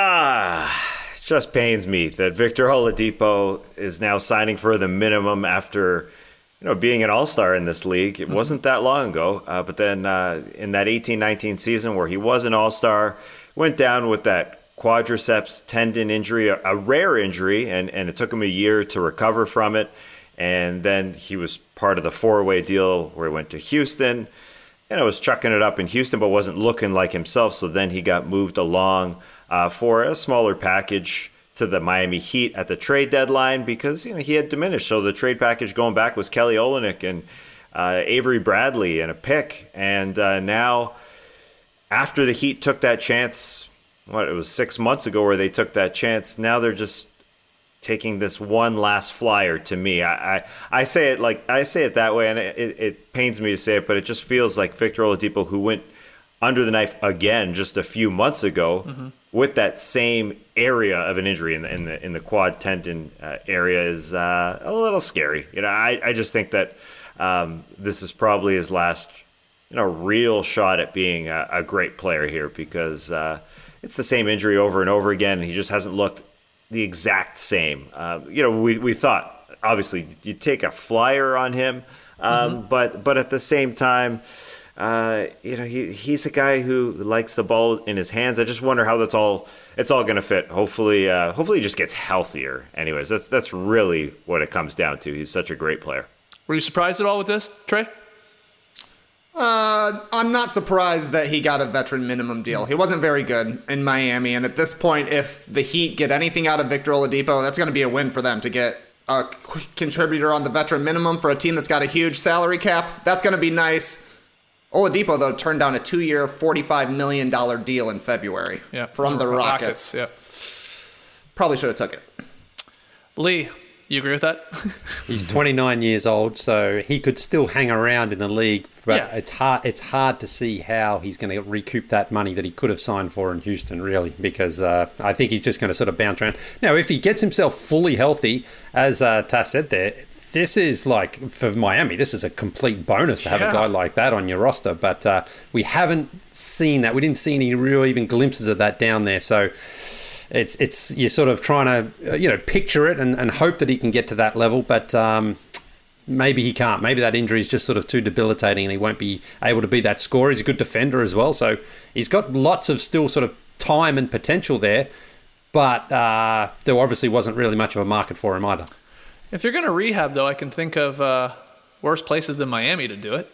Ah, it just pains me that Victor Oladipo is now signing for the minimum after, you know, being an all-star in this league. It mm-hmm. wasn't that long ago, uh, but then uh, in that eighteen nineteen season where he was an all-star, went down with that quadriceps tendon injury, a, a rare injury, and, and it took him a year to recover from it. And then he was part of the four-way deal where he went to Houston. And I was chucking it up in Houston, but wasn't looking like himself. So then he got moved along uh, for a smaller package to the Miami Heat at the trade deadline because, you know, he had diminished. So the trade package going back was Kelly Olynyk and uh, Avery Bradley and a pick. And uh, now, after the Heat took that chance, what, it was six months ago where they took that chance, now they're just taking this one last flyer to me. I, I, I say it like I say it that way, and it, it, it pains me to say it, but it just feels like Victor Oladipo, who went under the knife again just a few months ago mm-hmm. with that same area of an injury in the in the, in the quad tendon uh, area, is uh, a little scary. You know, I, I just think that um, this is probably his last, you know, real shot at being a, a great player here because. Uh, it's the same injury over and over again, and he just hasn't looked the exact same. Uh, you know, we we thought obviously you take a flyer on him, um, mm-hmm. but but at the same time. Uh, you know, he he's a guy who likes the ball in his hands. I just wonder how that's all it's all going to fit. Hopefully, uh, hopefully he just gets healthier. Anyways, that's that's really what it comes down to. He's such a great player. Were you surprised at all with this, Trey? Uh, I'm not surprised that he got a veteran minimum deal. He wasn't very good in Miami, and at this point, if the Heat get anything out of Victor Oladipo, that's going to be a win for them to get a contributor on the veteran minimum for a team that's got a huge salary cap. That's going to be nice. Oladipo, though, turned down a two-year, forty-five million dollars deal in February yeah, from the Rockets. Rockets yeah. Probably should have took it. Lee, you agree with that? He's twenty-nine years old, so he could still hang around in the league, but yeah. it's hard It's hard to see how he's going to recoup that money that he could have signed for in Houston, really, because uh, I think he's just going to sort of bounce around. Now, if he gets himself fully healthy, as uh, Tass said there, this is like, for Miami, this is a complete bonus to have yeah. a guy like that on your roster. But uh, we haven't seen that. We didn't see any real even glimpses of that down there. So it's it's you're sort of trying to, you know, picture it and, and hope that he can get to that level. But um, maybe he can't. Maybe that injury is just sort of too debilitating and he won't be able to be that scorer. He's a good defender as well. So he's got lots of still sort of time and potential there. But uh, there obviously wasn't really much of a market for him either. If you're going to rehab, though, I can think of uh, worse places than Miami to do it.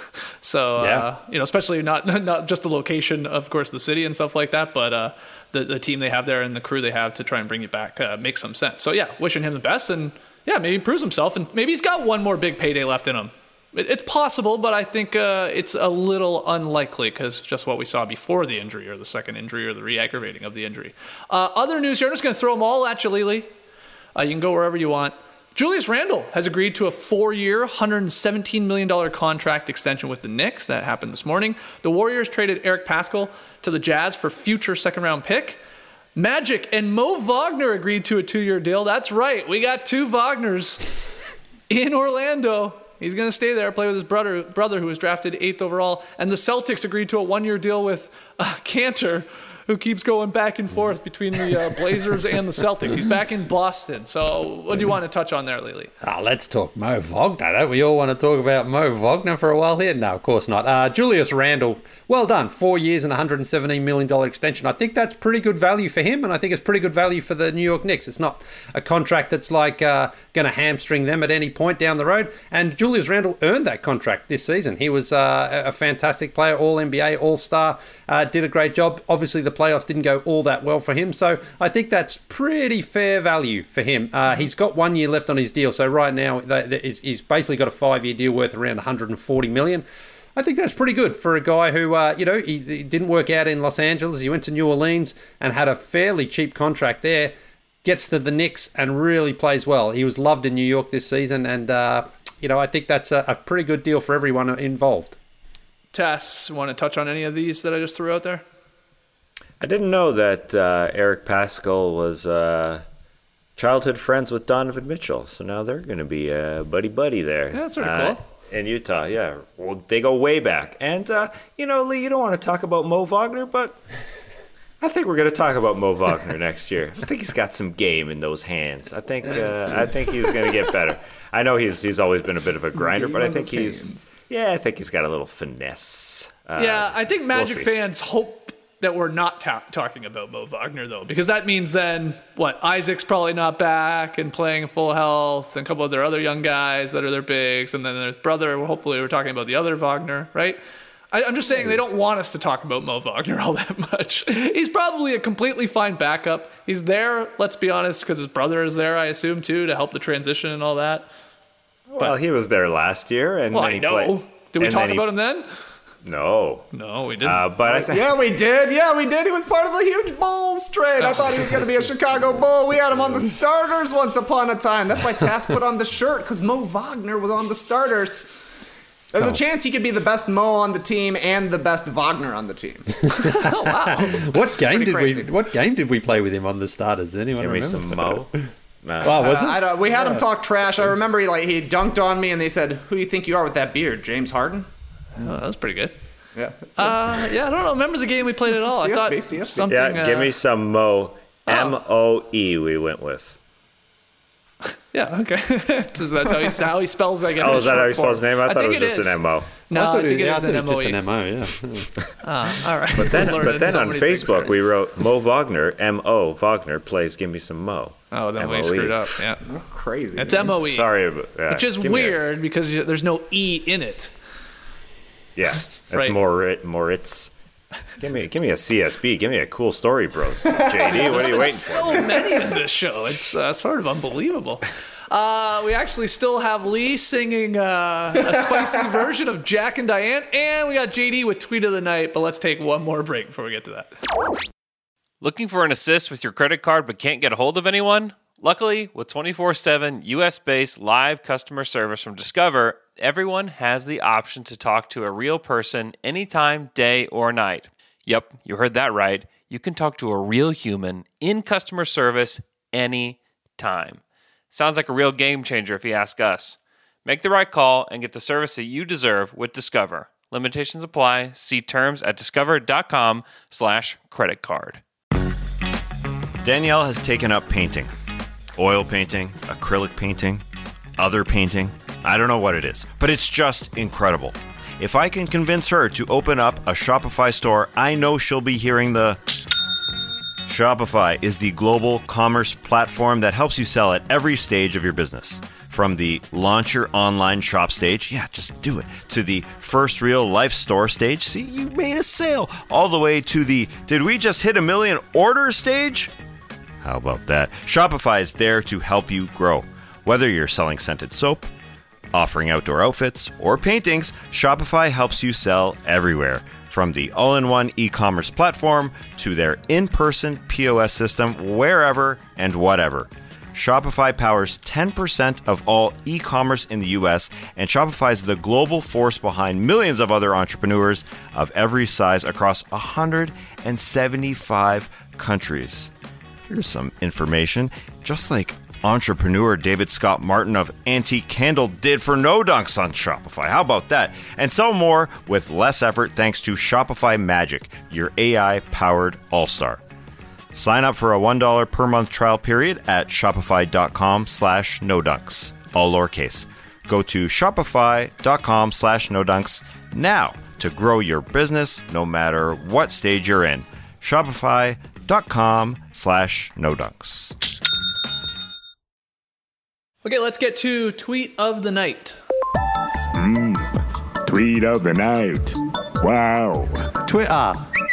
so, uh, yeah. you know, especially not not just the location, of course, the city and stuff like that, but uh, the the team they have there and the crew they have to try and bring you back uh, makes some sense. So, yeah, wishing him the best, and yeah, maybe he proves himself, and maybe he's got one more big payday left in him. It, it's possible, but I think uh, it's a little unlikely because just what we saw before the injury or the second injury or the re-aggravating of the injury. Uh, other news here, I'm just going to throw them all at you, Lily. Uh, you can go wherever you want. Julius Randle has agreed to a four-year, one hundred seventeen million dollars contract extension with the Knicks. That happened this morning. The Warriors traded Eric Paschall to the Jazz for future second-round pick. Magic and Mo Wagner agreed to a two-year deal. That's right. We got two Wagners in Orlando. He's going to stay there, play with his brother, brother who was drafted eighth overall. And the Celtics agreed to a one-year deal with uh, Cantor, who keeps going back and forth between the uh, Blazers and the Celtics. He's back in Boston. So what do you want to touch on there, Lily? Oh, let's talk Mo Wagner. Don't we all want to talk about Mo Wagner for a while here? No, of course not. Uh, Julius Randle, well done. Four years and one hundred seventeen million dollars extension. I think that's pretty good value for him, and I think it's pretty good value for the New York Knicks. It's not a contract that's like uh, going to hamstring them at any point down the road. And Julius Randle earned that contract this season. He was uh, a fantastic player, all N B A, all-star, uh, did a great job. Obviously, the playoffs didn't go all that well for him, so I think that's pretty fair value for him. Uh, he's got one year left on his deal, so right now he's basically got a five-year deal worth around one hundred forty million dollars. I think that's pretty good for a guy who, uh, you know, he, he didn't work out in Los Angeles. He went to New Orleans and had a fairly cheap contract there, gets to the Knicks and really plays well. He was loved in New York this season, and, uh, you know, I think that's a, a pretty good deal for everyone involved. Tess, want to touch on any of these that I just threw out there? I didn't know that uh, Eric Paschall was uh, childhood friends with Donovan Mitchell, so now they're going to be uh, buddy-buddy there. Yeah, that's pretty uh, cool. In Utah, yeah. Well, they go way back. And, uh, you know, Lee, you don't want to talk about Mo Wagner, but I think we're going to talk about Mo Wagner next year. I think he's got some game in those hands. I think uh, I think he's going to get better. I know he's he's always been a bit of a grinder, but I think he's hands. yeah, I think he's got a little finesse. Uh, yeah, I think Magic we'll fans hope that we're not ta- talking about Mo Wagner, though, because that means then, what, Isaac's probably not back and playing full health, and a couple of their other young guys that are their bigs, and then there's brother, well, hopefully we're talking about the other Wagner, right? I, I'm just saying they don't want us to talk about Mo Wagner all that much. He's probably a completely fine backup. He's there, let's be honest, because his brother is there, I assume, too, to help the transition and all that. But, well, he was there last year. And well, then I he know. Played, Did we talk he, about him then? No. No, we didn't. Uh, but I th- yeah, we did. Yeah, we did. He was part of a huge Bulls trade. I thought he was going to be a Chicago Bull. We had him on the starters once upon a time. That's why Tass put on the shirt, because Mo Wagner was on the starters. There's oh. a chance he could be the best Mo on the team and the best Wagner on the team. Oh, wow. What game did we What game did we play with him on the starters? Does anyone Give remember? me some Mo. No. Wow, was it? Uh, I don't, we had yeah. him talk trash. I remember he like he dunked on me and they said, "Who do you think you are with that beard, James Harden?" Oh, that was pretty good. Yeah. Uh, yeah, I don't remember the game we played at all. C S B, I thought C S B. something. Yeah, give uh, me some Mo. Oh. M O E we went with. Yeah, okay. So that's how he, how he spells, I guess. Oh, in is that short how he spells his form. name? I, I thought it think was just is. an M O. No, I, thought think it yeah, is I an thought it was just M O E. an M O, yeah. Ah, all right. But then, Learning but then so on many things Facebook already. we wrote Mo Wagner, M O Wagner plays Give Me Some Mo. Oh, then M O E. we screwed up. Yeah, Crazy. it's man. M O E. Sorry, but, yeah, Which is give me a- weird because you- there's no E in it. Yeah, that's Right. Moritz. Moritz. Give me, give me a C S B. Give me a cool story, bros. J D, what There's are you been waiting so for? many in this show. It's uh, sort of unbelievable. Uh, we actually still have Lee singing uh, a spicy version of Jack and Diane, and we got J D with Tweet of the Night, but let's take one more break before we get to that. Looking for an assist with your credit card but can't get a hold of anyone? Luckily, with twenty-four seven U S-based live customer service from Discover, everyone has the option to talk to a real person anytime, day or night. Yep, you heard that right. You can talk to a real human in customer service anytime. Sounds like a real game changer if you ask us. Make the right call and get the service that you deserve with Discover. Limitations apply. See terms at discover.com slash credit card. Danielle has taken up painting. Oil painting, acrylic painting, other painting. I don't know what it is, but it's just incredible. If I can convince her to open up a Shopify store, I know she'll be hearing the... Shopify is the global commerce platform that helps you sell at every stage of your business. From the launch your online shop stage, yeah, just do it, to the first real life store stage, see, you made a sale, all the way to the did we just hit a million orders stage? How about that? Shopify is there to help you grow. Whether you're selling scented soap, offering outdoor outfits, or paintings, Shopify helps you sell everywhere. From the all-in-one e-commerce platform to their in-person P O S system, wherever and whatever. Shopify powers ten percent of all e-commerce in the U S, and Shopify is the global force behind millions of other entrepreneurs of every size across one hundred seventy-five countries. Here's some information. Just like entrepreneur David Scott Martin of Antique Candle did for No Dunks on Shopify. How about that? And so more with less effort thanks to Shopify Magic, your A I-powered all-star. Sign up for a one dollar per month trial period at shopify.com slash no dunks. All lowercase. Go to shopify.com slash no dunks now to grow your business no matter what stage you're in. Shopify.com slash no dunks. Okay, let's get to Tweet of the Night. Mm, tweet of the night. Wow. Twitter.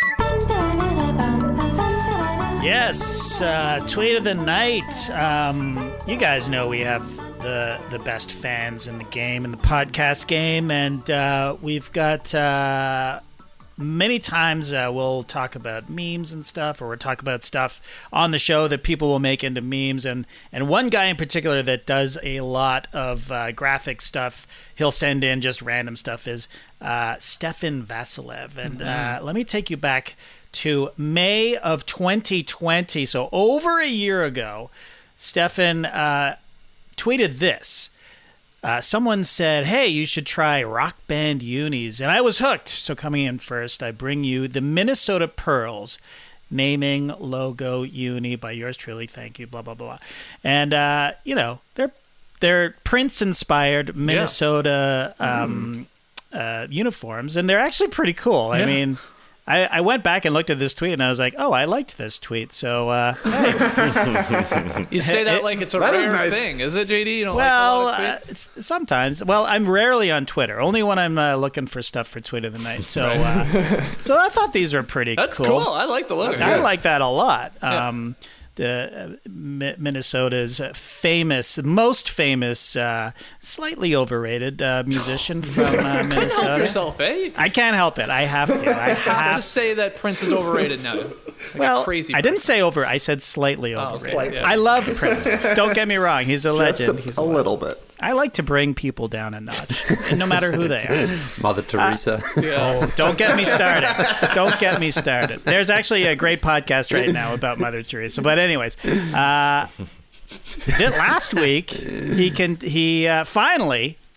Yes, uh, tweet of the night. Um, you guys know we have the the best fans in the game, in the podcast game, and uh, we've got uh, many times uh, we'll talk about memes and stuff, or we'll talk about stuff on the show that people will make into memes. And, and one guy in particular that does a lot of uh, graphic stuff, he'll send in just random stuff, is uh, Stefan Vasilev. And mm-hmm. uh, let me take you back to May of twenty twenty, so over a year ago. Stefan uh, tweeted this. Uh, someone said, hey, you should try Rock Band unis. And I was hooked. So coming in first, I bring you the Minnesota Pearls naming logo uni by yours truly. Thank you, blah, blah, blah. And, uh, you know, they're they're Prince-inspired Minnesota yeah. um, mm. uh, uniforms, and they're actually pretty cool. Yeah. I mean... I, I went back and looked at this tweet, and I was like, oh, I liked this tweet. So, uh, hey. You say that like it's a that rare is nice. thing. Is it, J D? You don't well, like a lot of tweets? Uh, it's, sometimes. Well, I'm rarely on Twitter. Only when I'm uh, looking for stuff for Tweet of the Night. So, uh, so I thought these were pretty That's cool. cool. I like the look. I like that a lot. Yeah. Um, the uh, Mi- Minnesota's famous, most famous, uh, slightly overrated uh, musician from uh, Minnesota. Couldn't help yourself, eh? You I can't help it. I have to. I have have to say that Prince is overrated now. Like well, crazy I didn't say over. I said slightly Oh, overrated. slightly, yeah. I love Prince. Don't get me wrong. He's a legend. Just He's a, a, a little legend. bit. I like to bring people down a notch, and no matter who they are. Mother Teresa. Uh, oh, don't get me started. Don't get me started. There's actually a great podcast right now about Mother Teresa. But anyways, uh, last week he can he uh, finally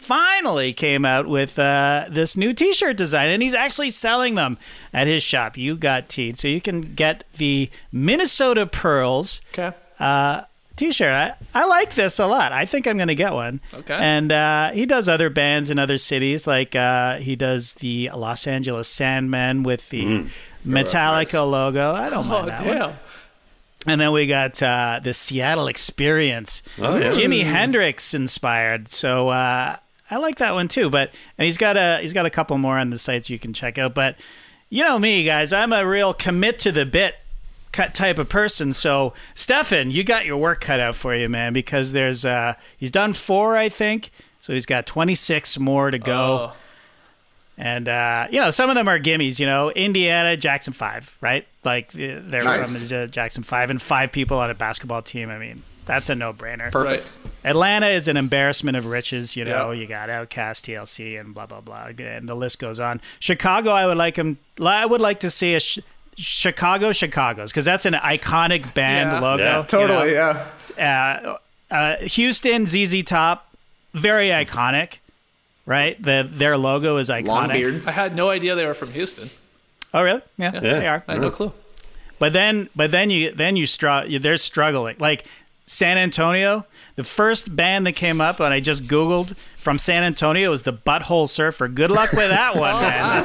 finally came out with uh, this new T-shirt design, and he's actually selling them at his shop. You Got Teed, so you can get the Minnesota Pearls Okay. uh, T-shirt. I, I like this a lot. I think I'm going to get one. Okay. And uh, he does other bands in other cities, like uh, he does the Los Angeles Sandmen with the Mm. Metallica Oh, nice. logo. I don't mind Oh, that damn. one. And then we got uh, the Seattle Experience, Oh, yeah. Jimi Hendrix inspired. So uh, I like that one too. But and he's got a he's got a couple more on the sites you can check out. But you know me, guys, I'm a real commit to the bit cut type of person. So Stefan, you got your work cut out for you, man, because there's uh, he's done four, I think. So he's got twenty-six more to go. Oh. And, uh, you know, some of them are gimmies, you know, Indiana, Jackson five, right? Like, they're Nice. from the Jackson five, and five people on a basketball team. I mean, that's a no-brainer. Perfect. Atlanta is an embarrassment of riches, you know. Yeah. You got Outkast, T L C, and blah, blah, blah. And the list goes on. Chicago, I would like him, I would like to see a sh- Chicago Chicago's, because that's an iconic band Yeah. logo. Yeah. you Totally, know? yeah. Uh, uh, Houston, Z Z Top, very iconic, right? The Their logo is iconic. Long beards. I had no idea they were from Houston. Oh, really? Yeah, Yeah. they are. I had no clue. But then, but then you then you str- they're struggling. Like San Antonio, the first band that came up, and I just Googled from San Antonio, was the Butthole Surfer. Good luck with that one,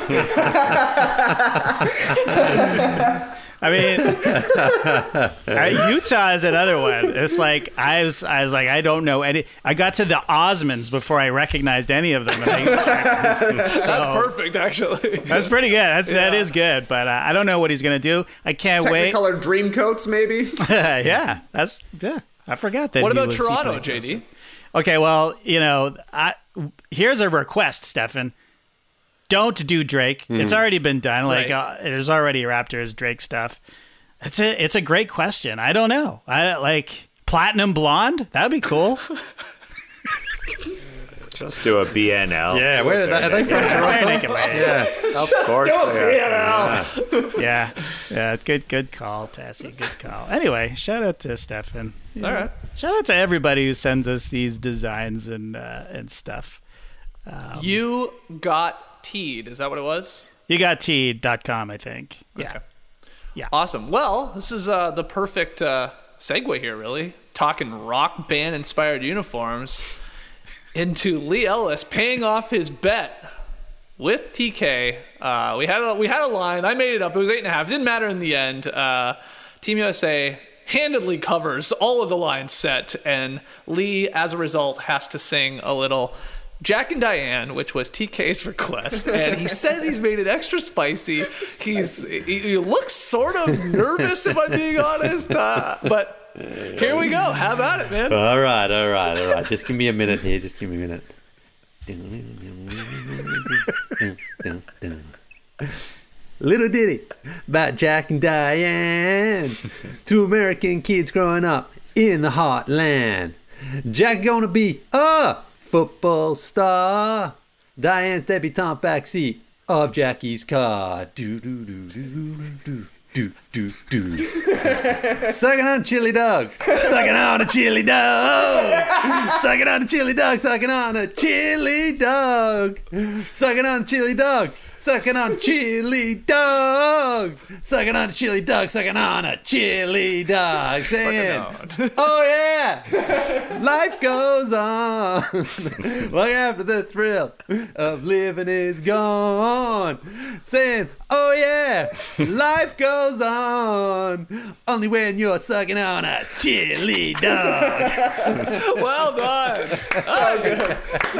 man. I mean, uh, Utah is another one. It's like I was, I was like, I don't know any. I got to the Osmonds before I recognized any of them. And I, That's perfect, actually. that's pretty good. That's that is good. But uh, I don't know what he's gonna do. I can't wait. Technicolor dream coats, maybe. Yeah, that's yeah. I forgot that. What he about was- he Toronto, played J those. D? Okay, well, you know, I here's a request, Stefan. Don't do Drake. It's already been done. Like, Right. uh, there's already Raptors Drake stuff. It's a it's a great question. I don't know. I like Platinum Blonde. That'd be cool. Just do a B N L. Yeah, where are they, are they from Toronto? yeah, Of course. Do a they are. B N L. yeah, yeah. Good, good call, Tassie. Good call. Anyway, shout out to Stefan. All right. Shout out to everybody who sends us these designs and uh, and stuff. You Got Teed. Is that what it was? You got T dot com, I think. Yeah. Okay. Yeah. Awesome. Well, this is uh, the perfect uh, segue here, really. Talking rock band inspired uniforms into Lee Ellis paying off his bet with T K. Uh, we had a, we had a line. I made it up. It was eight and a half. It didn't matter in the end. Uh, Team U S A handedly covers all of the lines set, and Lee, as a result, has to sing a little Jack and Diane, which was T K's request, and he says he's made it extra spicy. He's he, he looks sort of nervous, if I'm being honest, uh, but here we go. How about it, man? All right, all right, all right. Just give me a minute here. Just give me a minute. Little ditty about Jack and Diane. Two American kids growing up in the heartland. Jack gonna be a football star. Diane's debutante backseat of Jackie's car. Do do do do do do do do. Sucking on a chili dog. Sucking on a chili dog. Sucking on a chili dog. Sucking on a chili dog. Sucking on a chili dog. Sucking on a chili dog. Sucking on a chili dog. Sucking on a chili dog. Singing. Oh yeah. Life goes on. Long after the thrill of living is gone. Saying, oh yeah. Life goes on. Only when you're sucking on a chili dog. Well done. So good.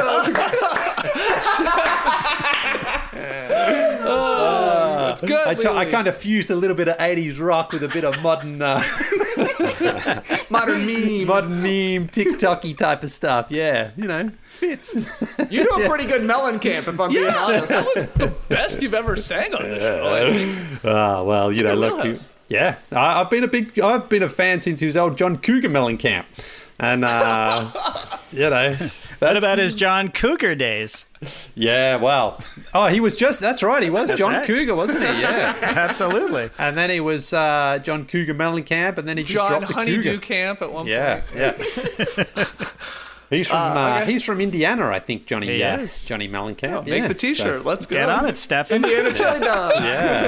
That's good. I, try, I Lee. kind of fused a little bit of eighties rock with a bit of modern, uh, Modern meme. modern meme, TikTok-y type of stuff. Yeah, you know, fits. You do a pretty good Mellencamp, if I'm being Yeah, honest. that was the best you've ever sang on this show. I think. Ah, well, you know, your look, you, wheelhouse. yeah, I, I've been a big, I've been a fan since he was old John Cougar Mellencamp, and uh, you know, What about his John Cougar days? yeah, well, oh, he was just that's right, he was John right. Cougar, wasn't he? Yeah, Absolutely. and then he was uh, John Cougar Mellencamp, and then he just John dropped the Honeydew Cougar. Camp at one Yeah, point. yeah. He's from uh, uh, okay. he's from Indiana, I think. Johnny, He yeah, is. Johnny Mellencamp. Oh, make yeah, the T-shirt. so. Let's go. Get on it, Stefan. Indiana chili dogs.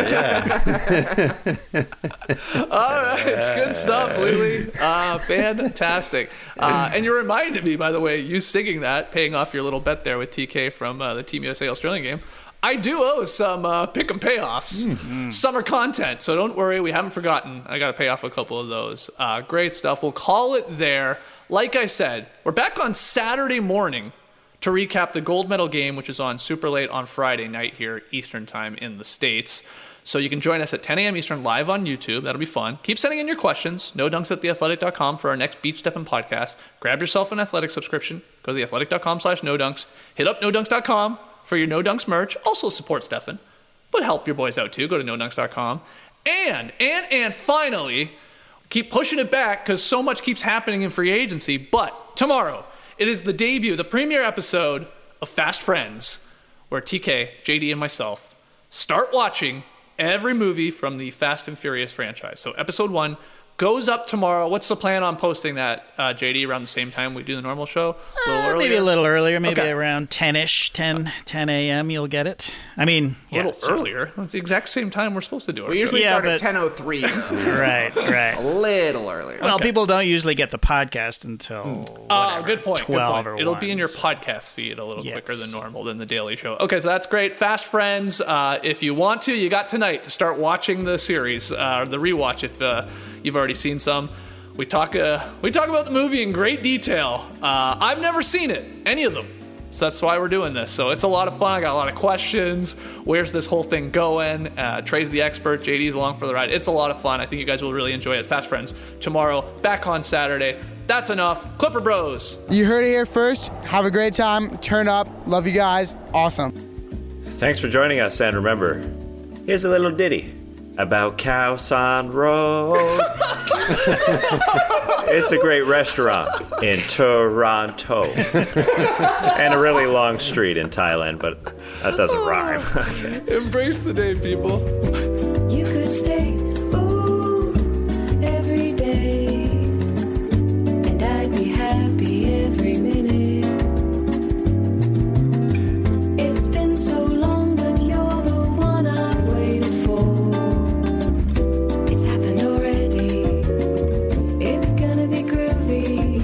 Yeah, yeah. All right, it's good stuff, Lily. Uh, fantastic. Uh, and you reminded me, by the way, you singing that, paying off your little bet there with T K from uh, the Team U S A Australian game. I do owe some uh, pick and payoffs, mm. summer content. So don't worry, we haven't forgotten. I got to pay off a couple of those. Uh, great stuff. We'll call it there. Like I said, we're back on Saturday morning to recap the gold medal game, which is on super late on Friday night here, Eastern time in the States. So you can join us at ten a.m. Eastern live on YouTube. That'll be fun. Keep sending in your questions. no dunks at the athletic dot com for our next Beach Steppin' podcast. Grab yourself an Athletic subscription. Go to the athletic dot com slash no dunks. Hit up no dunks dot com for your No Dunks merch. Also support Stefan, but help your boys out too. Go to no dunks dot com. And, and, and finally, keep pushing it back because so much keeps happening in free agency. But tomorrow, it is the debut, the premiere episode of Fast Friends, where T K, J D, and myself start watching every movie from the Fast and Furious franchise. So episode one goes up tomorrow. What's the plan on posting that, uh, J D, around the same time we do the normal show? A little uh, earlier? Maybe a little earlier, maybe okay. around ten-ish, ten, ten a.m. you'll get it. I mean, a yeah, little so. earlier. It's the exact same time we're supposed to do it. We usually Yeah, start but- at ten oh three. Right, right. A little earlier. Well, Okay. people don't usually get the podcast until Oh, whatever, good point. Good twelve point. or It'll one, be in your so. podcast feed a little Yes. quicker than normal than the Daily Show. Okay, so that's great. Fast Friends. Uh, if you want to, you got tonight to start watching the series, uh, the rewatch. If uh, you've already seen some, we talk. Uh, we talk about the movie in great detail. Uh, I've never seen it, any of them. So that's why we're doing this. So it's a lot of fun. I got a lot of questions. Where's this whole thing going? Uh, Trey's the expert. J D's along for the ride. It's a lot of fun. I think you guys will really enjoy it. Fast Friends tomorrow, back on Saturday. That's enough. Clipper Bros. You heard it here first. Have a great time. Turn up. Love you guys. Awesome. Thanks for joining us, and remember, here's a little ditty about Khao San Road. It's a great restaurant in Toronto. And a really long street in Thailand, but that doesn't rhyme. Okay. Embrace the day, people. You could stay, ooh, every day, and I'd be happy every minute. It's been so long, but you're the one I've waited for. It's happened already. It's gonna be groovy.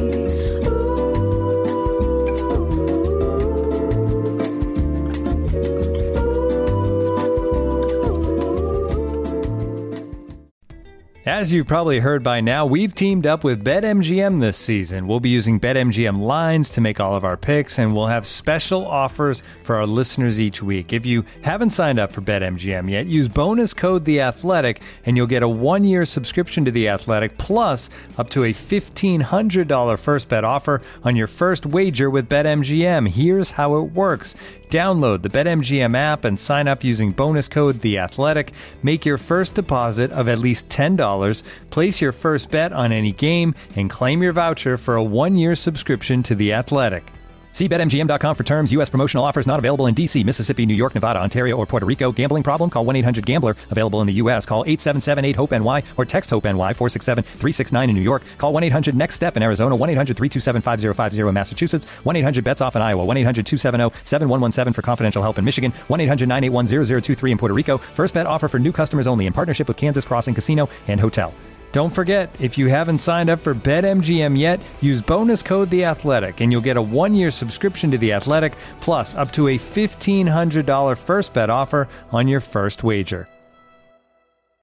As you've probably heard by now, we've teamed up with BetMGM this season. We'll be using BetMGM lines to make all of our picks, and we'll have special offers for our listeners each week. If you haven't signed up for BetMGM yet, use bonus code The Athletic, and you'll get a one-year subscription to The Athletic, plus up to a fifteen hundred dollars first bet offer on your first wager with BetMGM. Here's how it works. Download the BetMGM app and sign up using bonus code The Athletic. Make your first deposit of at least ten dollars. Place your first bet on any game and claim your voucher for a one-year subscription to The Athletic. See Bet M G M dot com for terms. U S promotional offers not available in D C, Mississippi, New York, Nevada, Ontario, or Puerto Rico. Gambling problem? Call one eight hundred gambler. Available in the U S. Call eight seven seven eight hope N Y or text HOPE-NY four six seven three six nine in New York. Call one eight hundred next step in Arizona. one eight hundred three two seven five zero five zero in Massachusetts. one eight hundred bets off in Iowa. one eight hundred two seven zero seven one one seven for confidential help in Michigan. one eight hundred nine eight one zero zero two three in Puerto Rico. First bet offer for new customers only in partnership with Kansas Crossing Casino and Hotel. Don't forget, if you haven't signed up for BetMGM yet, use bonus code The Athletic, and you'll get a one-year subscription to The Athletic, plus up to a fifteen hundred dollars first bet offer on your first wager.